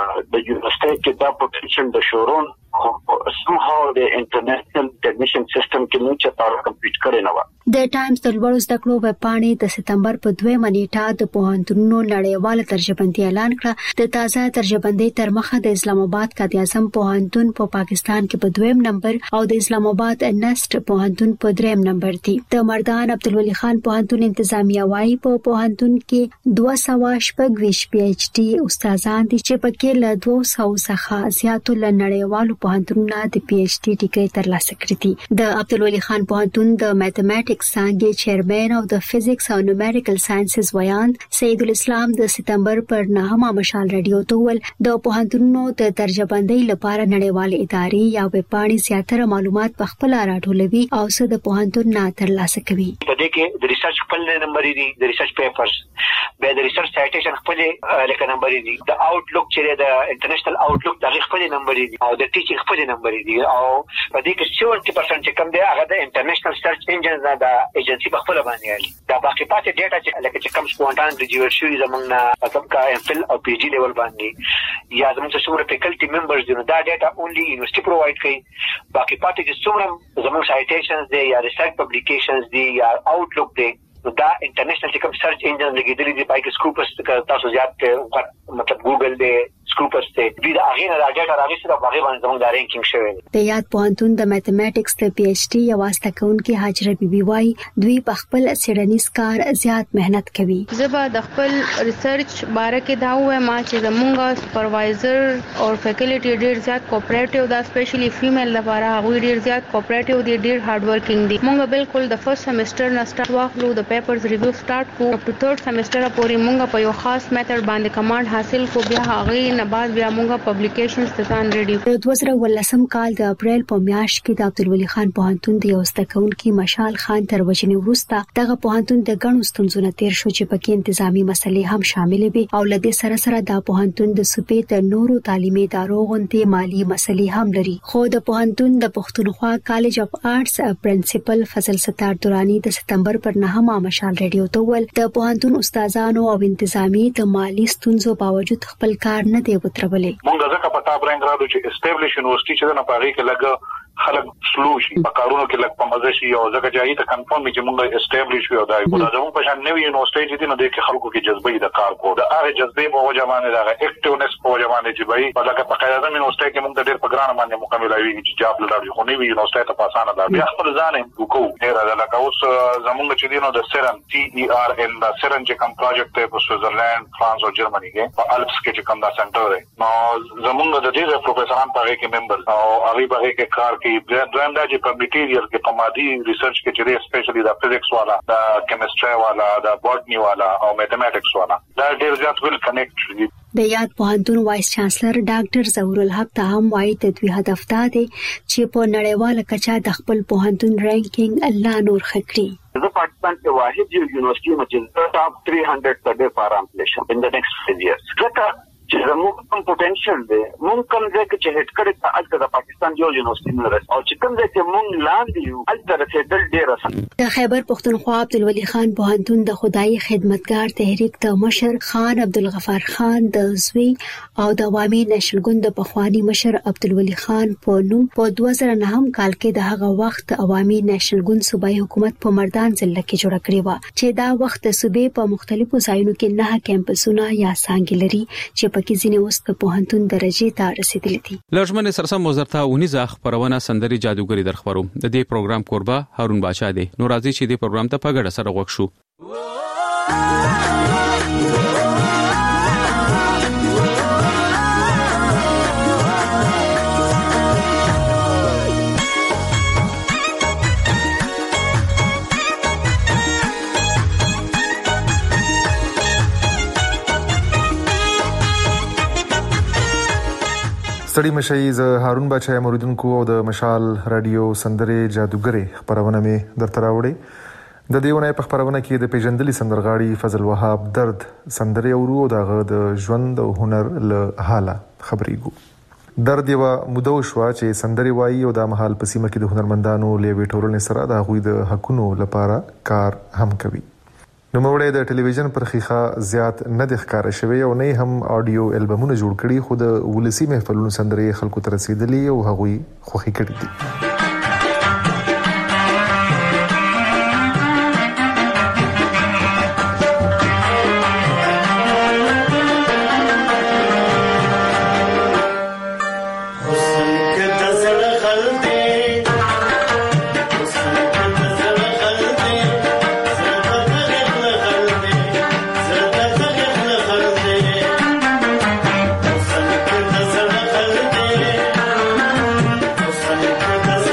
د یونیورسيټي کې دا پوزیشن د شورون somehow the international admission system کې موږ چاته کمپلیټ کړی نه و. د ټایمز د لوړو زده کړو ویبپاڼې د سپتمبر په دویمه نیټه د پوهنتونونو نړیواله درجه بندي اعلان کړه. د تازه درجه بندۍ تر مخه د اسلام آباد قائد اعظم پوهنتون په پاکستان کې په دویم نمبر او د اسلام آباد نست پوهنتون په دریم نمبر دي. د مردان عبدالولي خان پوهنتون انتظامیه وايي په پوهنتون کې دوه سوه شپږ ویشت پی ایچ ډي استادان دي چې پکې له دوه سوه څخه زیاتو له نړیوالو پوهنتونونو د پی ایچ ډي ډیګري ترلاسه کړې دي. د عبدالولي خان پوهنتون د میتھمیټکس میټمټکس څانګې چیرمن او د فزکس او نومریکل ساينسز ویان سید الاسلام د سپتمبر پر نهمه مشال رادیو ته ول د پوهنتونونو د درجه بندۍ لپاره نړیوال ادارې یا وپاڼې زیاتره معلومات په خپل راټولوي او څه د پوهنتون نه ترلاسه کوي. په دې کې د ریسرچ خپل نمبر دي، د ریسرچ پیپرز، به د ریسرچ سایټیشن خپل لیکه نمبر دي، د آوټلوک چې د انټرنیشنل آوټلوک د خپل نمبر دي او د ټیچینګ خپل نمبر دي. او په دې کې سبعين پرسنټ چې کم دی هغه د انټرنیشنل سرچ انجنز نه د ایجنسی په خپل باندې علي. دا باقي پاتې ډیټا چې لکه چې کم سپونټان ګریجویټ شوی زمونږ نه مطلب کا ایم فل او پی جی لیول باندې یا زموږ څومره فیکلټي ممبرز دي نو دا ډیټا اونلی یونیورسيټي پرووایډ کوي. باقي پاتې چې څومره زموږ سایټیشنز دي یا ریسرچ پبلیکیشنز دي یا آوټلوک دي دا انټرنیشنل چې کوم سرچ انجن لګیدلې دي پای کې سکوپس تاسو زیات مطلب ګوګل دی سکوپس ته د هغه نه راځي راځي دا هغه باندې زموږ د رینکینګ شوی دی. د یاد پوهنتون د میتھمیټکس د پی ایچ ډي یا واسطه کوونکې حاجره بیبي وايي دوی په خپل سیډنیز کار زیات مهنت کوي. زه د خپل ریسرچ باره کې دا وایم چې زموږ سپروایزر او فیکلټي ډیر زیات کوپریټیو دا سپیشلی فیمیل لپاره هغه ډیر زیات کوپریټیو دي، ډیر هارد ورکینګ دي. موږ بالکل د فرست سیمستر نه سٹارټ واخلو د پیپرز ریویو سٹارټ کو اپ ټو تھرډ سیمستر پورې موږ په یو خاص میتھډ باندې کمانډ حاصل کو، بیا هغه نه بعد بیا موږ پبلیکیشنز ته ځان ریډي. د دوه زره ولسم کال د اپریل په میاشت کې د عبدالولي خان پوهنتون د یو ستکونکي مشال خان تر وجنې وروسته دغه پوهنتون د ګڼو ستونزو نه تیر شو چې پکې انتظامی مسلې هم شامل وي او لدې سره سره د پوهنتون د صوبې د نورو تعلیمي ادارو غونډې مالی مسلې هم لري. خو د پوهنتون د پښتونخوا کالج اف آرټس پرنسپل فضل ستار دورانی د سپتمبر پر نهمه مشال رادیو ته ول د پوهنتون استادانو او انتظامی د مالی ستونزو باوجود خپل کار نه دی وترولې. مونږ ځکه په تا برنګ راځو چې اسټابلیش یونیورسيټي چې نه پاره کې لګ خلک سلو شي په کارونو کې لګ په مزه شي او ځکه چې ایته کنفرم چې مونږ اسټابلیش یو دای په دغه په شان نوې یونیورسيټي دي نو د خلکو کې جذبې د کار کو د هغه جذبې په وجه باندې دا اکټیونس په وجه باندې چې بای په لکه په قاعده یونیورسيټي کې مونږ د ډېر په ګران باندې مکملوي چې جاب لري خو نوې یونیورسيټي ته پاسانه ده بیا خپل ځان وکړو ډېر دا لکه اوس زمونږ چې دینو د سرن ټي ای آر ان د سرن چې کوم پروجیکټ ته په سوئزرلند فرانس او جرمني کې په الپس کې چې کوم دا سنټر دی نو زمونږ د دې پروفیسوران په کې ممبر او هغه به کې کار کوي درنده چې په میټیریل کې په مادي ریسرچ کې چې اسپیشلی د فزکس والا د کیمستري والا د بوټنی والا او میتھمیټکس والا دا ډیر زیات ویل کنیکټ دي. د یاد پوهنتون وایس چانسلر ډاکټر ظهور الحق ته هم وایي د دوی هدف دا دی چې په نړیواله کچه د خپل پوهنتون رینکینګ الله نور خکړي. The Pakistan is واحد university which is the top three hundred per day for amplification in the next five years. چې زموږ کوم پوتنشل دی مونږ کوم ځای کې چې هټ کړی ته الته د پاکستان یو یونیورسيټي نه راځي او چې کوم ځای کې مونږ لاندې یو الته رسیدل ډیر اسان. د خیبر پښتونخوا عبدالولي خان پوهنتون د خدای خدمتګار تحریک د مشر خان عبدالغفار خان د زوی او د عوامي نېشنل ګوند د پخوانی مشر عبدالولي خان په نوم په دوه زره نهم کال کې د هغه وخت عوامي نېشنل ګوند صوبایي حکومت په مردان ضلع کې جوړ کړی و چې دا وخت د صوبې په مختلفو ځایونو کې نه کیمپسونه یا څنګه لري چې پکې ځینې اوس د پوهنتون درجه ته رسیدلي دي. لږمن سرسم وزارت اونیزه خبرونه سندري جادوګری درخبرو د دې پروګرام کوربه هارون بادشاہ دی. نو راځي چې دې پروګرام ته په ګډه سره وښو شو. ستړي مشي ز هارون بادشاہ موریدونکو او د مشال رادیو سندري جادوګری خبرونه می درته راوړي. د دیونه په خبرونه کې د پیژندلي سندرغاړي فضل وهاب درد سندري اورو او دغه د ژوند او هنر له حاله خبريګو. درد یو مودو شو چې سندري وایي او د محل پسیمه کې د هنرمندانو لوي ټولنې سره د غوي د حقونو لپاره کار هم کوي. نو موړې د ټلویزیون پر خيخه زیات نه د ښکار شوی او نه هم اډیو البمونه جوړ کړي خو د ولسی محفلونو سندري خلکو ته رسیدلی او هغوی خوخي کړي دي. Cause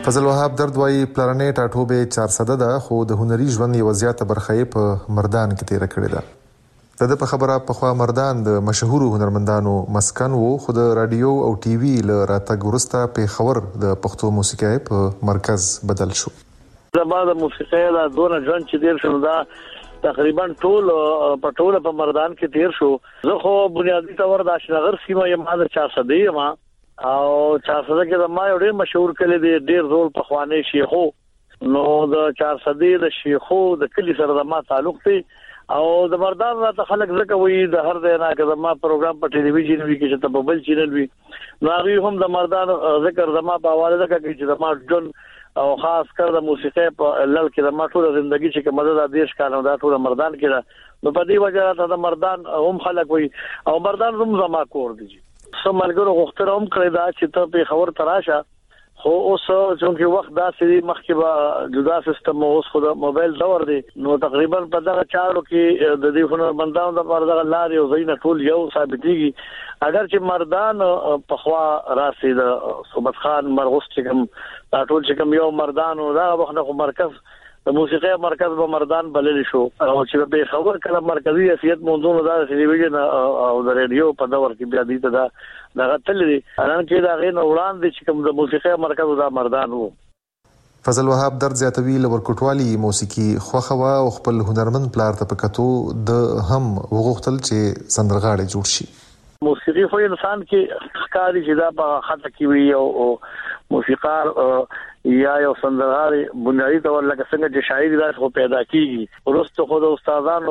فضل وهاب درد وایي پلرنې ټاټوبه چار صد ده خو د هنري ژوند یو زیاته برخه په مردان کې تیر کړې ده. د په خبره په خوا مردان د مشهور هنرمندانو مسکن وو خو د رادیو او ټي وي ل راتګ وروسته په خبر د پښتو موسیقۍ په مرکز بدل شو. زما د موسیقۍ لا دونه ژوند چې ډیر شنو دا تقریبا ټول په ټول په مردان کې تیر شو. زه خو بنیادی تور د اشنغر سیمه یم د چار صد یم او چار صد کې د ما یو ډیر مشهور کلی دی ډیر زول په خواني شیخو نو د چار صد د شیخو د کلی سره د ما تعلق دی او د مردان راته خلک زکه وي د هر ځای نه که ما پروګرام په ټلویزیون وی کې چې ته په بل چینل وی نو هغه هم د مردان ذکر د ما په حواله ده چې د ما جون او خاص کر د موسیقۍ په لړ کې د ما ټول ژوندۍ چې کومه د دیش کانو دا ټول مردان کې نو په دې وجه ته د مردان هم خلک وي او مردان هم زما کور دي. سمالګرو غوښتنه هم کړی دا چې ته په خبر تراشه خو اوس چې وخت دا سړي مخکې به جدا سیستم اوس خو د موبایل دور دی نو تقریبا په دغه چارو کې د دې هنرمندانو د پر دغه لارې او زینه ټول یو ثابتېږي اگر چې مردان په خوا راسي د صوبت خان مرغوس چې کوم ټول چې کوم یو مردان او دا وخت خو مرکز د موسیقۍ مرکز به مردان بلل شو او چې به خبر کله مرکزی حیثیت موضوع د ټلویزیون او د رادیو په دور کې بیا دي ته دا دغه تل دي ان کې دا غین وړاندې چې کوم د موسیقۍ مرکز دا مردان وو. فضل وهاب درد زیاتوي لور کوټوالي موسیقي خوخوا او خپل هنرمند پلار ته پکاتو د هم وغوښتل چې سندرغاړي جوړ شي. موسیقي خو انسان کې ښکاری چې دا په خاطر کې وي او موسیقار یا یو سندرغاړي بنیادی تور لکه څنګه چې شاعر دا خو پیدا کیږي ورسته خو د استادانو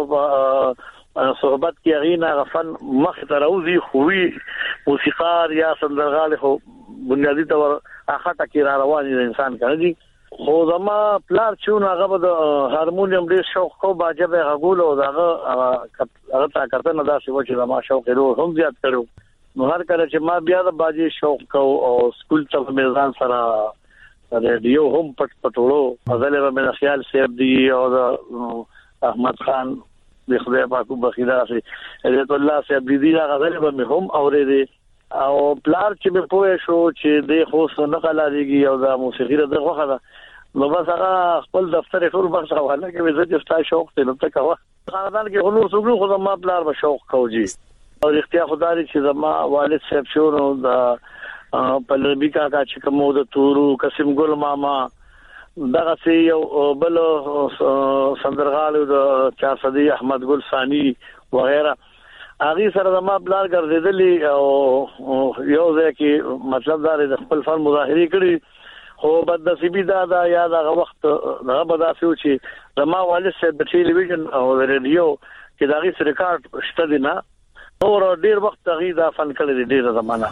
په صحبت کې غینا غفن مخ تروزی خووي موسیقار یا سندرغاړي خو بنیادی تور اخاطه کې را روان دي انسان کنه خو زما پلار چې هغه د هارمونیم ډیر شوق کو باجبه غول او دغه هغه تا کړته نه دا څه چې زما شوق ډیر هم زیات کړو نو هر کله چې ما بیا د باجی شوق کو او سکول ته میزان سره رادیو هم پټ پټوړو غزل به من خیال سیب دی او احمد خان د خدای پاک بخیدا سي عزت الله سیب دی غزل به هم اورېدي او پلار چې به پوه شو چې د خو نه قلاریږي او د موسیقي د غوخه ده نو بس هغه خپل دفتر ټول بخښ حواله کې وزت استا شوق ته نو ته کاوه خاندان کې نور څوک خو ما پلار به شوق کوجی او اختیار خدای چې زما والد صاحب شو نو د پلبی کا کا چې کومو د تورو قسم ګل ماما دغه سي یو بل سندرغالو د چار صد احمد ګل ثاني وغيرها اغه سره د ما بلار ګرځیدلی او یو ځکه مطلب دا د خپل فن مظاهره کړي خو بد نصیبی دا دا یاد هغه وخت هغه بداسو چې د ما والد سره د ټلویزیون او د رادیو کې دا غي ریکارډ شته دي نه نور ډیر وخت غي دا فن کړی ډیر زمانہ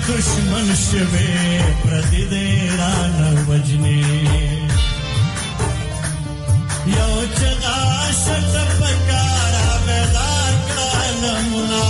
دشمن شوه پردی دې رانه وجني یو چغا شت پکارا بیدار کړلمنا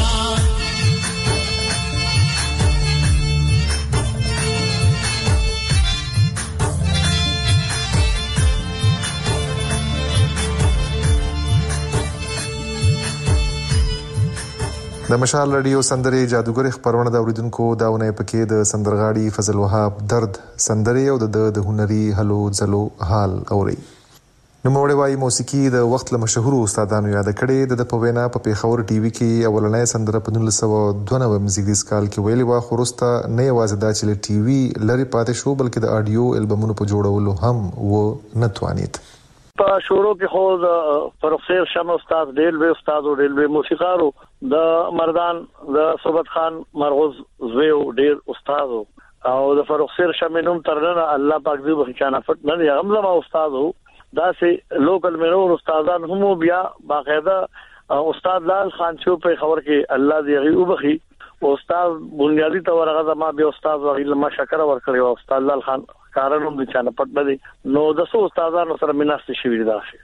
د مشال رادیو سندري جادوګر خبرونه د اوریدونکو داونه پکې د سندرغاړي فضل وهاب درد سندري او د د هنري هلو ځلو حال اوري نو موړې وايي موسیقي د وخت له مشهور استادانو یاد کړي د په وینا په پیښور ټي وي کې اولنې سندره په نولس سوه دوه نوي زیږدیز کال کې ویلي وا خورسته نه یوازې دا چې ټي وي لري پاتې شو بلکې د اډیو البمونو په جوړولو هم و نتوانیت په شروع کې خو د پروفیسور شمه استاد ریلوی استاد او ریلوی موسیقارو د مردان د صبت خان مرغوز زویو ډیر استاد او د پروفیسور شمه نوم ترنه الله پاک دې بخښانه فت نه هم زما استاد وو دا سه لوکل منور استادان هم بیا باقاعده استاد لال خان شو په خبر کې الله دې غي وبخي استاد بنیادی تور هغه ما به استاد وغیل ما شکر ور کړو استاد لال خان کارنوم د چانه پټ بدی نو د څو استادانو سره مناسب شوی دا شي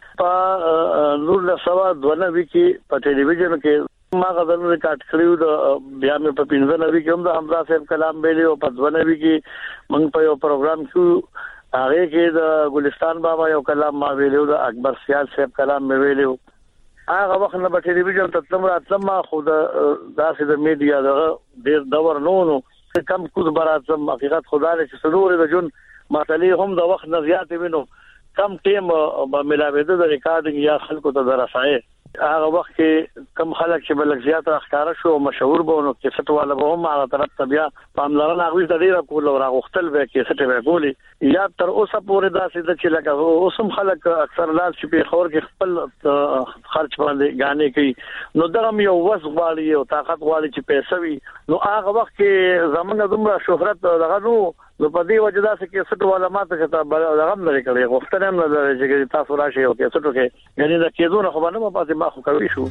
په نور له سوا دونه وی کې په ټلویزیون کې ما غوښتل ریکارډ کړیو د بیا مې په پینځه نوي کې هم د حمزه صاحب کلام ویلو په دونه وی کې موږ په یو پروګرام کې هغه کې د ګلستان بابا یو کلام ما ویلو د اکبر سیال صاحب کلام مې ویلو هغه وخت نه په ټلویزیون ته تم راتلم ما خو د داسې د میډیا د ډیر دور نو نو کم کوز براتم حقیقت خدای چې سلور د جون مسلې هم د وخت نه زیات وینو کم ټیم په ملاويده د ریکارډینګ یا خلکو ته درسای هغه وخت کې کم خلک چې بلک زیات اخکار شو مشهور بونو کې ستواله به هم هغه طرف ته بیا پاملرنه غوښتل د ډیره کول او راغختل به کې ستې به ګولي یا تر اوسه پورې داسې د چې لکه اوسم خلک اکثر لال چې په خور کې خپل خرچ باندې غانې کوي نو دغه یو وس غواړي او طاقت غواړي چې پیسې وي نو هغه وخت کې زمونږ دومره شهرت دغه نو نو په دې وجه دا چې څه ډول ماته چې تا دغه لري کړی غوښتنه نه لري چې تاسو راشي او کې څه ټکه یعنی دا کېدونه خو باندې ما پاتې ما خو کوي شو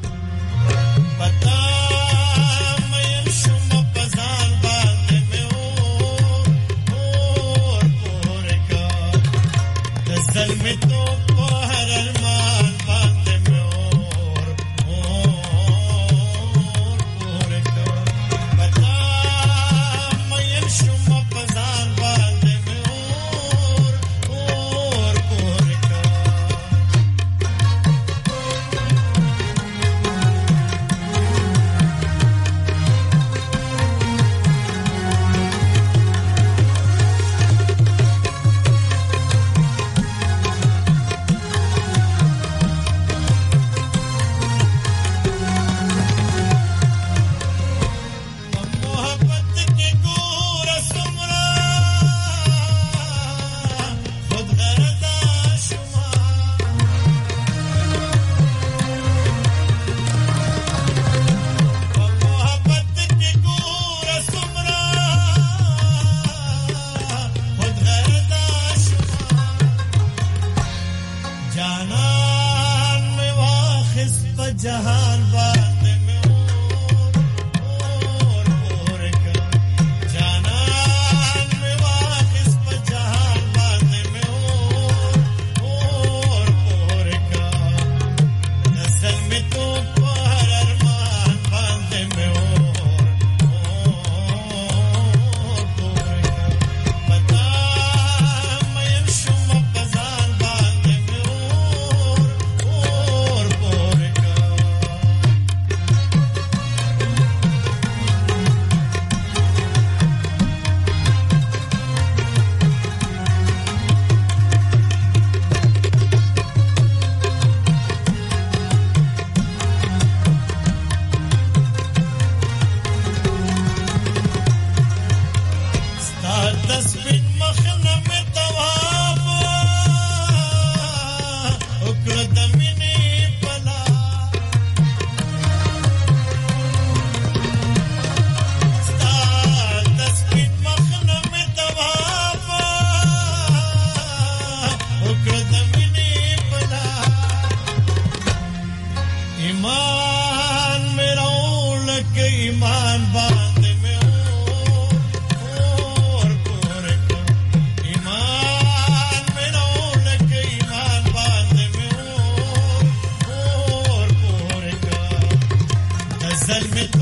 پتا مې شوم په ځان باندې مې اور اور کا د ظلم تو په هر ارمان باندې مې اور اور کا پتا مې شوم په ځان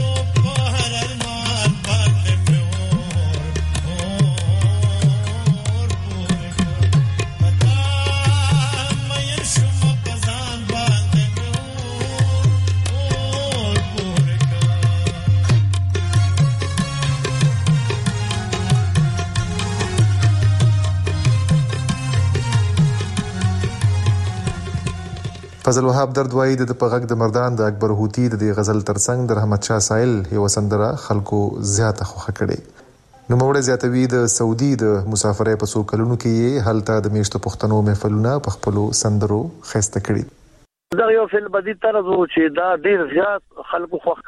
فضل وهاب درد وایي د پغک د مردان د اکبر هوتی د غزل ترڅنګ د رحمت شاه سایل یو سندره خلکو زیاته خوښه کړي. نو موږ زیاتوي د سعودي د مسافرۍ په سو کلونو کې هلته د میشتو پښتنو محفلونه په خپل سندرو خسته کړي. دا یو فل بدی طرز و چې دا ډیر زیات خلکو خوښ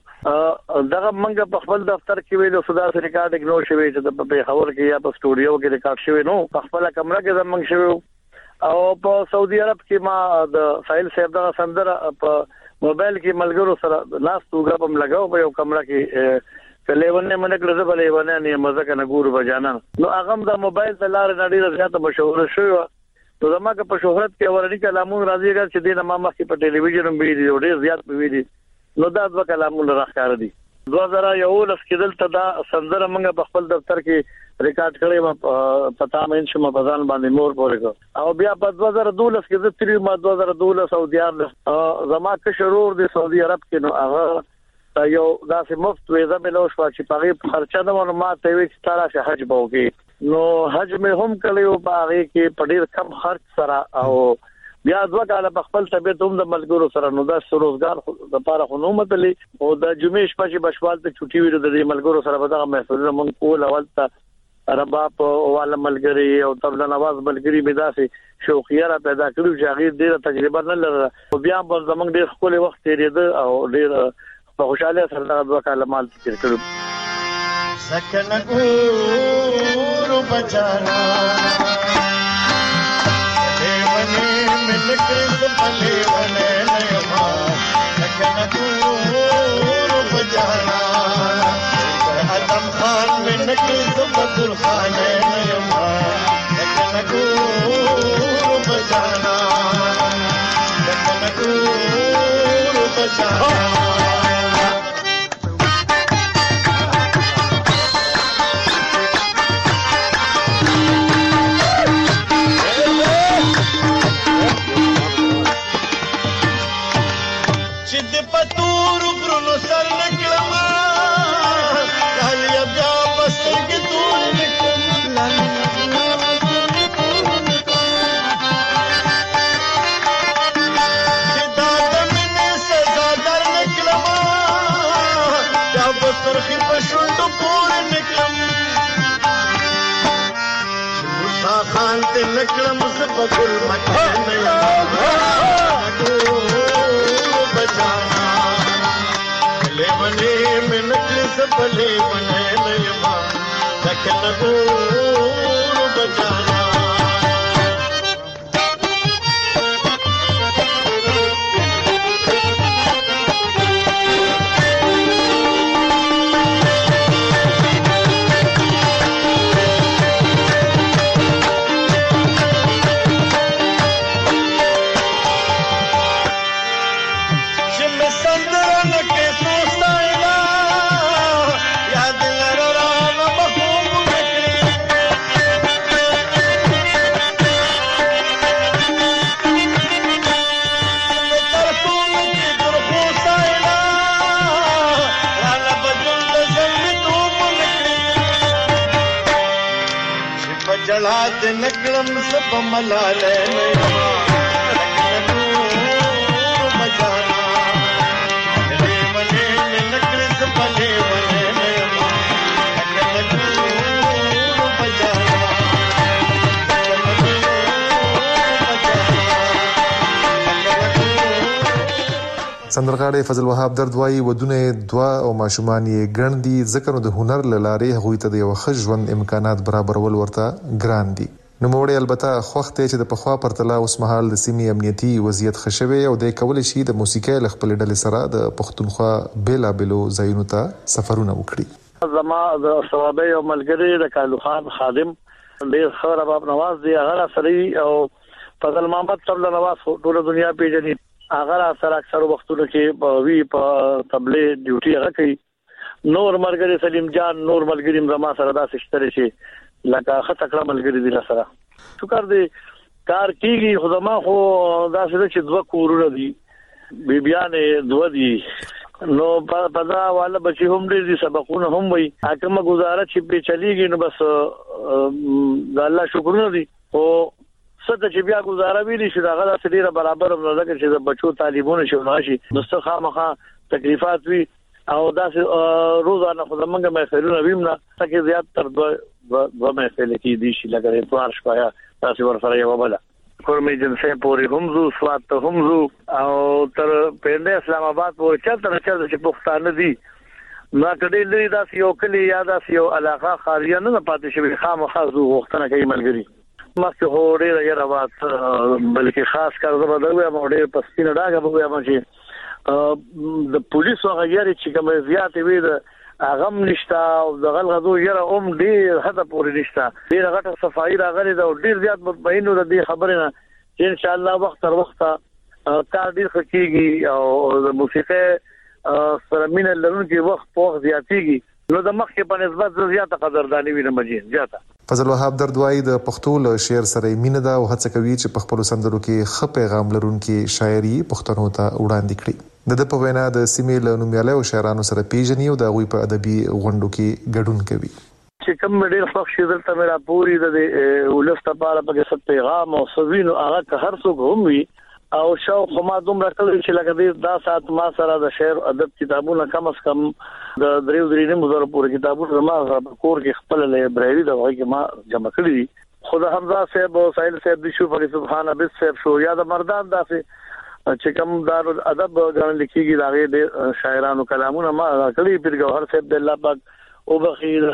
کړي. دغه منګه په خپل دفتر کې ویلو صدا سره ریکارډ اګنور شوی چې په خبر کې یا په سټوډیو کې ریکارډ شوی نو په خپل کمره کې زمنګ شوی او په سعودي عرب کې ما د سایل صاحب دا سندره په موبایل کې ملګرو سره لاس توګه په لګاو په یو کمره کې کلیونه منک لزه بلې ونه نه مزه کنه ګور بجانا نو هغه د موبایل ته لار نړۍ زیاته مشهور شوی نو زماګه په شهرت کې ورني کلامون راځي چې دینه ما مخکې په ټلویزیون باندې ډېر زیات ویلي نو دا د کلامون راخاره دي. دوه هزار یولس کې دلته دا سندره موږ په خپل دفتر کې ریکارډ کړی و پتا مې شمه بزان باندې مور پورې او بیا په دوه هزار دولس کې د تری ما دوه هزار دولس او دیار زما کې شرور د سعودي عرب کې نو هغه یو داسې مفت ویزه ملوش چې په خرچه د معلومات وي چې تارا شه حج بوږي نو حج مې هم کړیو په هغه کې په ډیر کم خرچ سره او بیا دوه کاله په خپل طبيعت هم د ملګرو سره نو د روزګار د لپاره خو نو متلي او د جمعې شپه چې بشوال ته چټي ویل د ملګرو سره به دا محفل مونږ کول اول ته رباب والا ملګری او طبله نواز ملګری به داسې شوقیه را پیدا کړو چې هغه ډیره تجربه نه لرله او بیا په زمنګ ډیر خپل وخت تیرېده او ډیر په خوشاله سره دا دوه کاله مال تیر کړو. سکن ګورو بچانا لکه پلي ونه نيما لکه نور بجانا ادم خان من کې بدر خان نيما لکه نور بجانا لکه نور بجانا خان ته نکلم سپکل مکه بچانا لیونے میں نکل سپلے بنے لیوا لکن گور بچانا نکلم سب ملالے نيما بچانا لیونے میں نکل سپلے بنے نيما بچانا سندرغاړي فضل وهاب درد وایي ودونه دوا او ماشومان یې ګڼ دي ځکه نو د هنر لاره هغوی ته د یو ښه ژوند امکانات برابرول ورته ګران دي. نو موږ البته خوښ ته چې د پخوا پرتله اوس مهال د سیمې امنیتي وضعیت خښوي او د کول شي د موسیقي ل خپل ډلې سره د پښتونخوا بیلا بیلو ځایونو ته سفرونه وکړي. زما د ثوابي او ملګری د کالو خان خادم ډیر خبر باب نواز دی هغه سره او فضل محمد طبله نواز ټول دنیا پیژني هغه سره اکثر وختونو کې په وی په تبلیغ ډیوټي هغه کوي. نور ملګری سلیم جان نور ملګری زما سره داسې شته چې لکه خطکړه ملګری دي سره شکر دې کار کیږي. خو زما خو داسې چې دوه کورونه دي بی بیانې دوه دي نو په دا والا بچي هم دې سبقونه هم وي حکمه گزاره چې په چلیږي نو بس د الله شکرونه دي. او څه چې بیا گزاره ویلي چې دا غلا سړي برابر ولګي چې د بچو تعلیمونه شو ناشي مستخه مخه تکلیفات وي او داسې روزانه خدامنګ محفلونه ویمنه تکي زیات تر دوه دوه محفل کې دي شي لګره اتوار شپه تاسو ورسره یو بل کورمې جنسه پوری هم زو سوات هم زو او تر پنده اسلام آباد پورې چلته چلته چې پښتانه دي نو کډې لري داسې یو کلی یا داسې یو علاقه خاریه نه پاتې شي خامخا زو وختونه کوي ملګری مخکې هو ډېر یې راوات بلکې خاص کار زما دغه مو ډېر پسینه راغه به ما چې د پولیسو غیر چې کوم زیات وي د اغم نشتا او د غلغدو یره هم ډیر حدا پورې نشتا ډیر غټه صفائی راغلي دا ډیر زیات مطمئن د دې خبره نه چې ان شاء الله وخت تر وخت کار ډیر خکېږي او د موسیقي سره مینه لرونکي وخت په وخت زیاتېږي نو د مخکې په نسبت زیاته قدردانی وینم مجین زیاته. فضل وهاب دردوای د پښتو له شعر سره مینه ده او هڅه کوي چې په خپل سندرو کې خ پیغام لرونکي شاعري پښتنو ته وړاندې کړي. د په وینا د سیمې له نومیاله او شاعرانو سره پیژني او د غوي په ادبي غونډو کې ګډون کوي. چې کوم ډېر خوښ شي دلته مې را پوری د ولست لپاره په څه پیغام او سوینو هغه که هر څوک هم وي او شاو خو ما دومره کړی چې لکه دې دا سات ما سره د شعر ادب کتابونه کم از کم د دریو درې نه مزور پورې کتابونه ما کور کې خپل لایبرری دا وایي چې ما جمع کړی خدا حمزه صاحب او سایل صاحب د شوف علی سبحان ابد صاحب شو یا د مردان داسې چې کوم دار ادب غن لیکيږي دا د شاعرانو کلامونه ما کړی پیر ګوهر صاحب د الله پاک او بخیر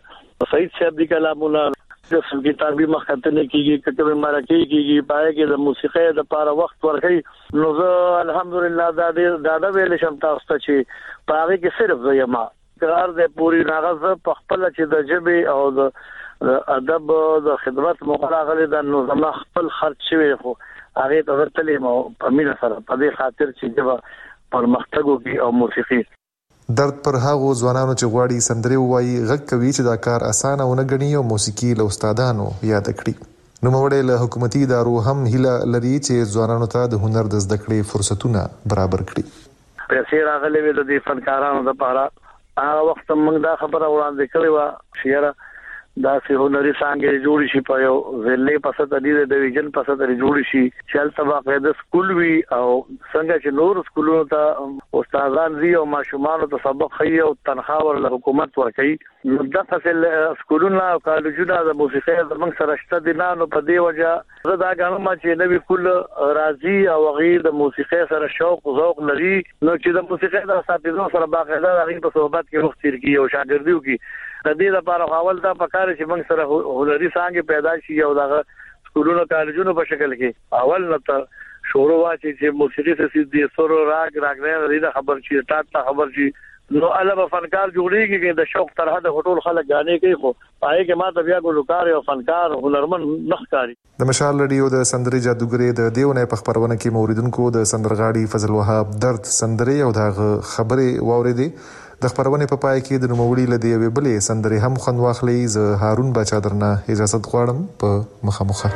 سعید صاحب د کلامونه د کتابي مخاطبه کیږي کتابه مرکه کیږي پای کې د موسیقي د پاره وخت ورکړي نو زه الحمدلله دا دا د ویل شم تاسو ته چې پای کې صرف زما قرار د پوری ناغز په خپل چې د جبه او د ادب د خدمت مقراغله د نو زما خپل خرج شوی خو هغه ته ورتلې مو په مینه سره په دې خاطر چې جبه پرمختګ وکړي او موسیقي درد پر هغه ځوانانو چې غواړي سندري وایي غږ کوي چې دا کار اسانه ونه غني او موسیقي له استادانو یاد کړي نو موږ له حکومتي ادارو هم هله لري چې ځوانانو ته د هنر د زده کړې فرصتونه برابر کړي. پیسې راغلي وي د فنکارانو لپاره هغه وخت موږ دا خبره وړاندې کړې و شیره دا سه هنري څنګه جوړ شي په یو ضلع پسته دي د ډیویژن پسته جوړ شي چې تل باقاعده سکول وي او څنګه چې نور سکولونو ته استادان دي او ماشومان ته سبق خي او تنخواه ور حکومت ورکړي نو د فصل سکولونو او کالجونو د موسیقي زمنګ سره شته دي نو په دې وجه زه دا غواړم چې نوې کول راضي او غیر د موسیقي سره شوق او ذوق لري نو چې د موسیقي د اساتذو سره باقاعده غیر په صحبت کې وخت تیر کی او شاګردیو کې د دې لپاره حواله دا پکاره چې موږ سره هنري څنګه پیدا شي او دغه سکولونو کالجونو په شکل کې اول نته شروع واچي چې موسیقي څه سي د سورو راګ راګ نه لري خبر شي ټاټه خبر شي نو الوب فنکار جوړیږي چې د شوق تر حد هټول خلک غانې کوي خو پای کې ما ته بیا ګلوکار او فنکار هنرمن نخکاری. د مشال رادیو د سندري جادوګری د دیونه په خبرونه کې موریدونکو د سندرغاړي فضل وهاب درد سندري او د خبري واوریدي د خبرونه په پای کې د نوموړي لدی وی بلې سندري هم خوند واخلي ز هارون بچا درنه اجازه غواړم په مخامخه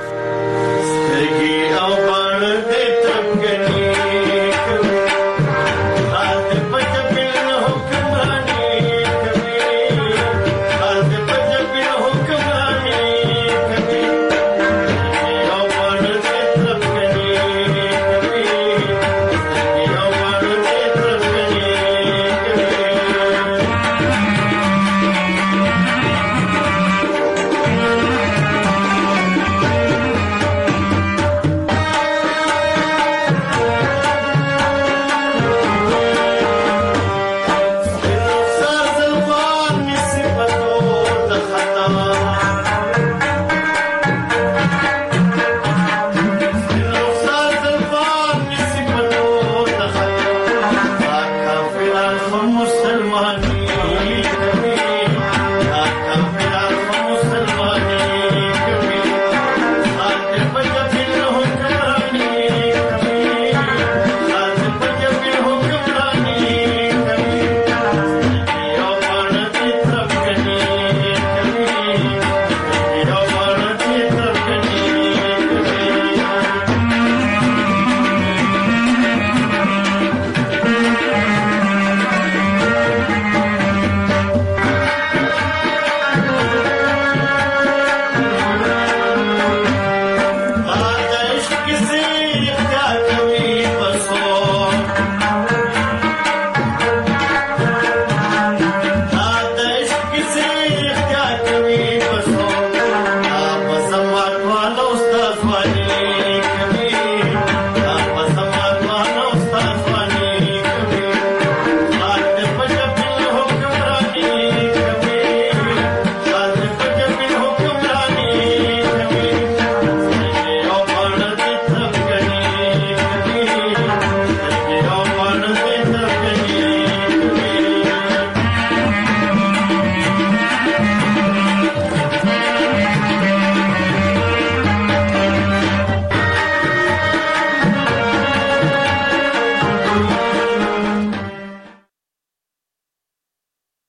مسلمان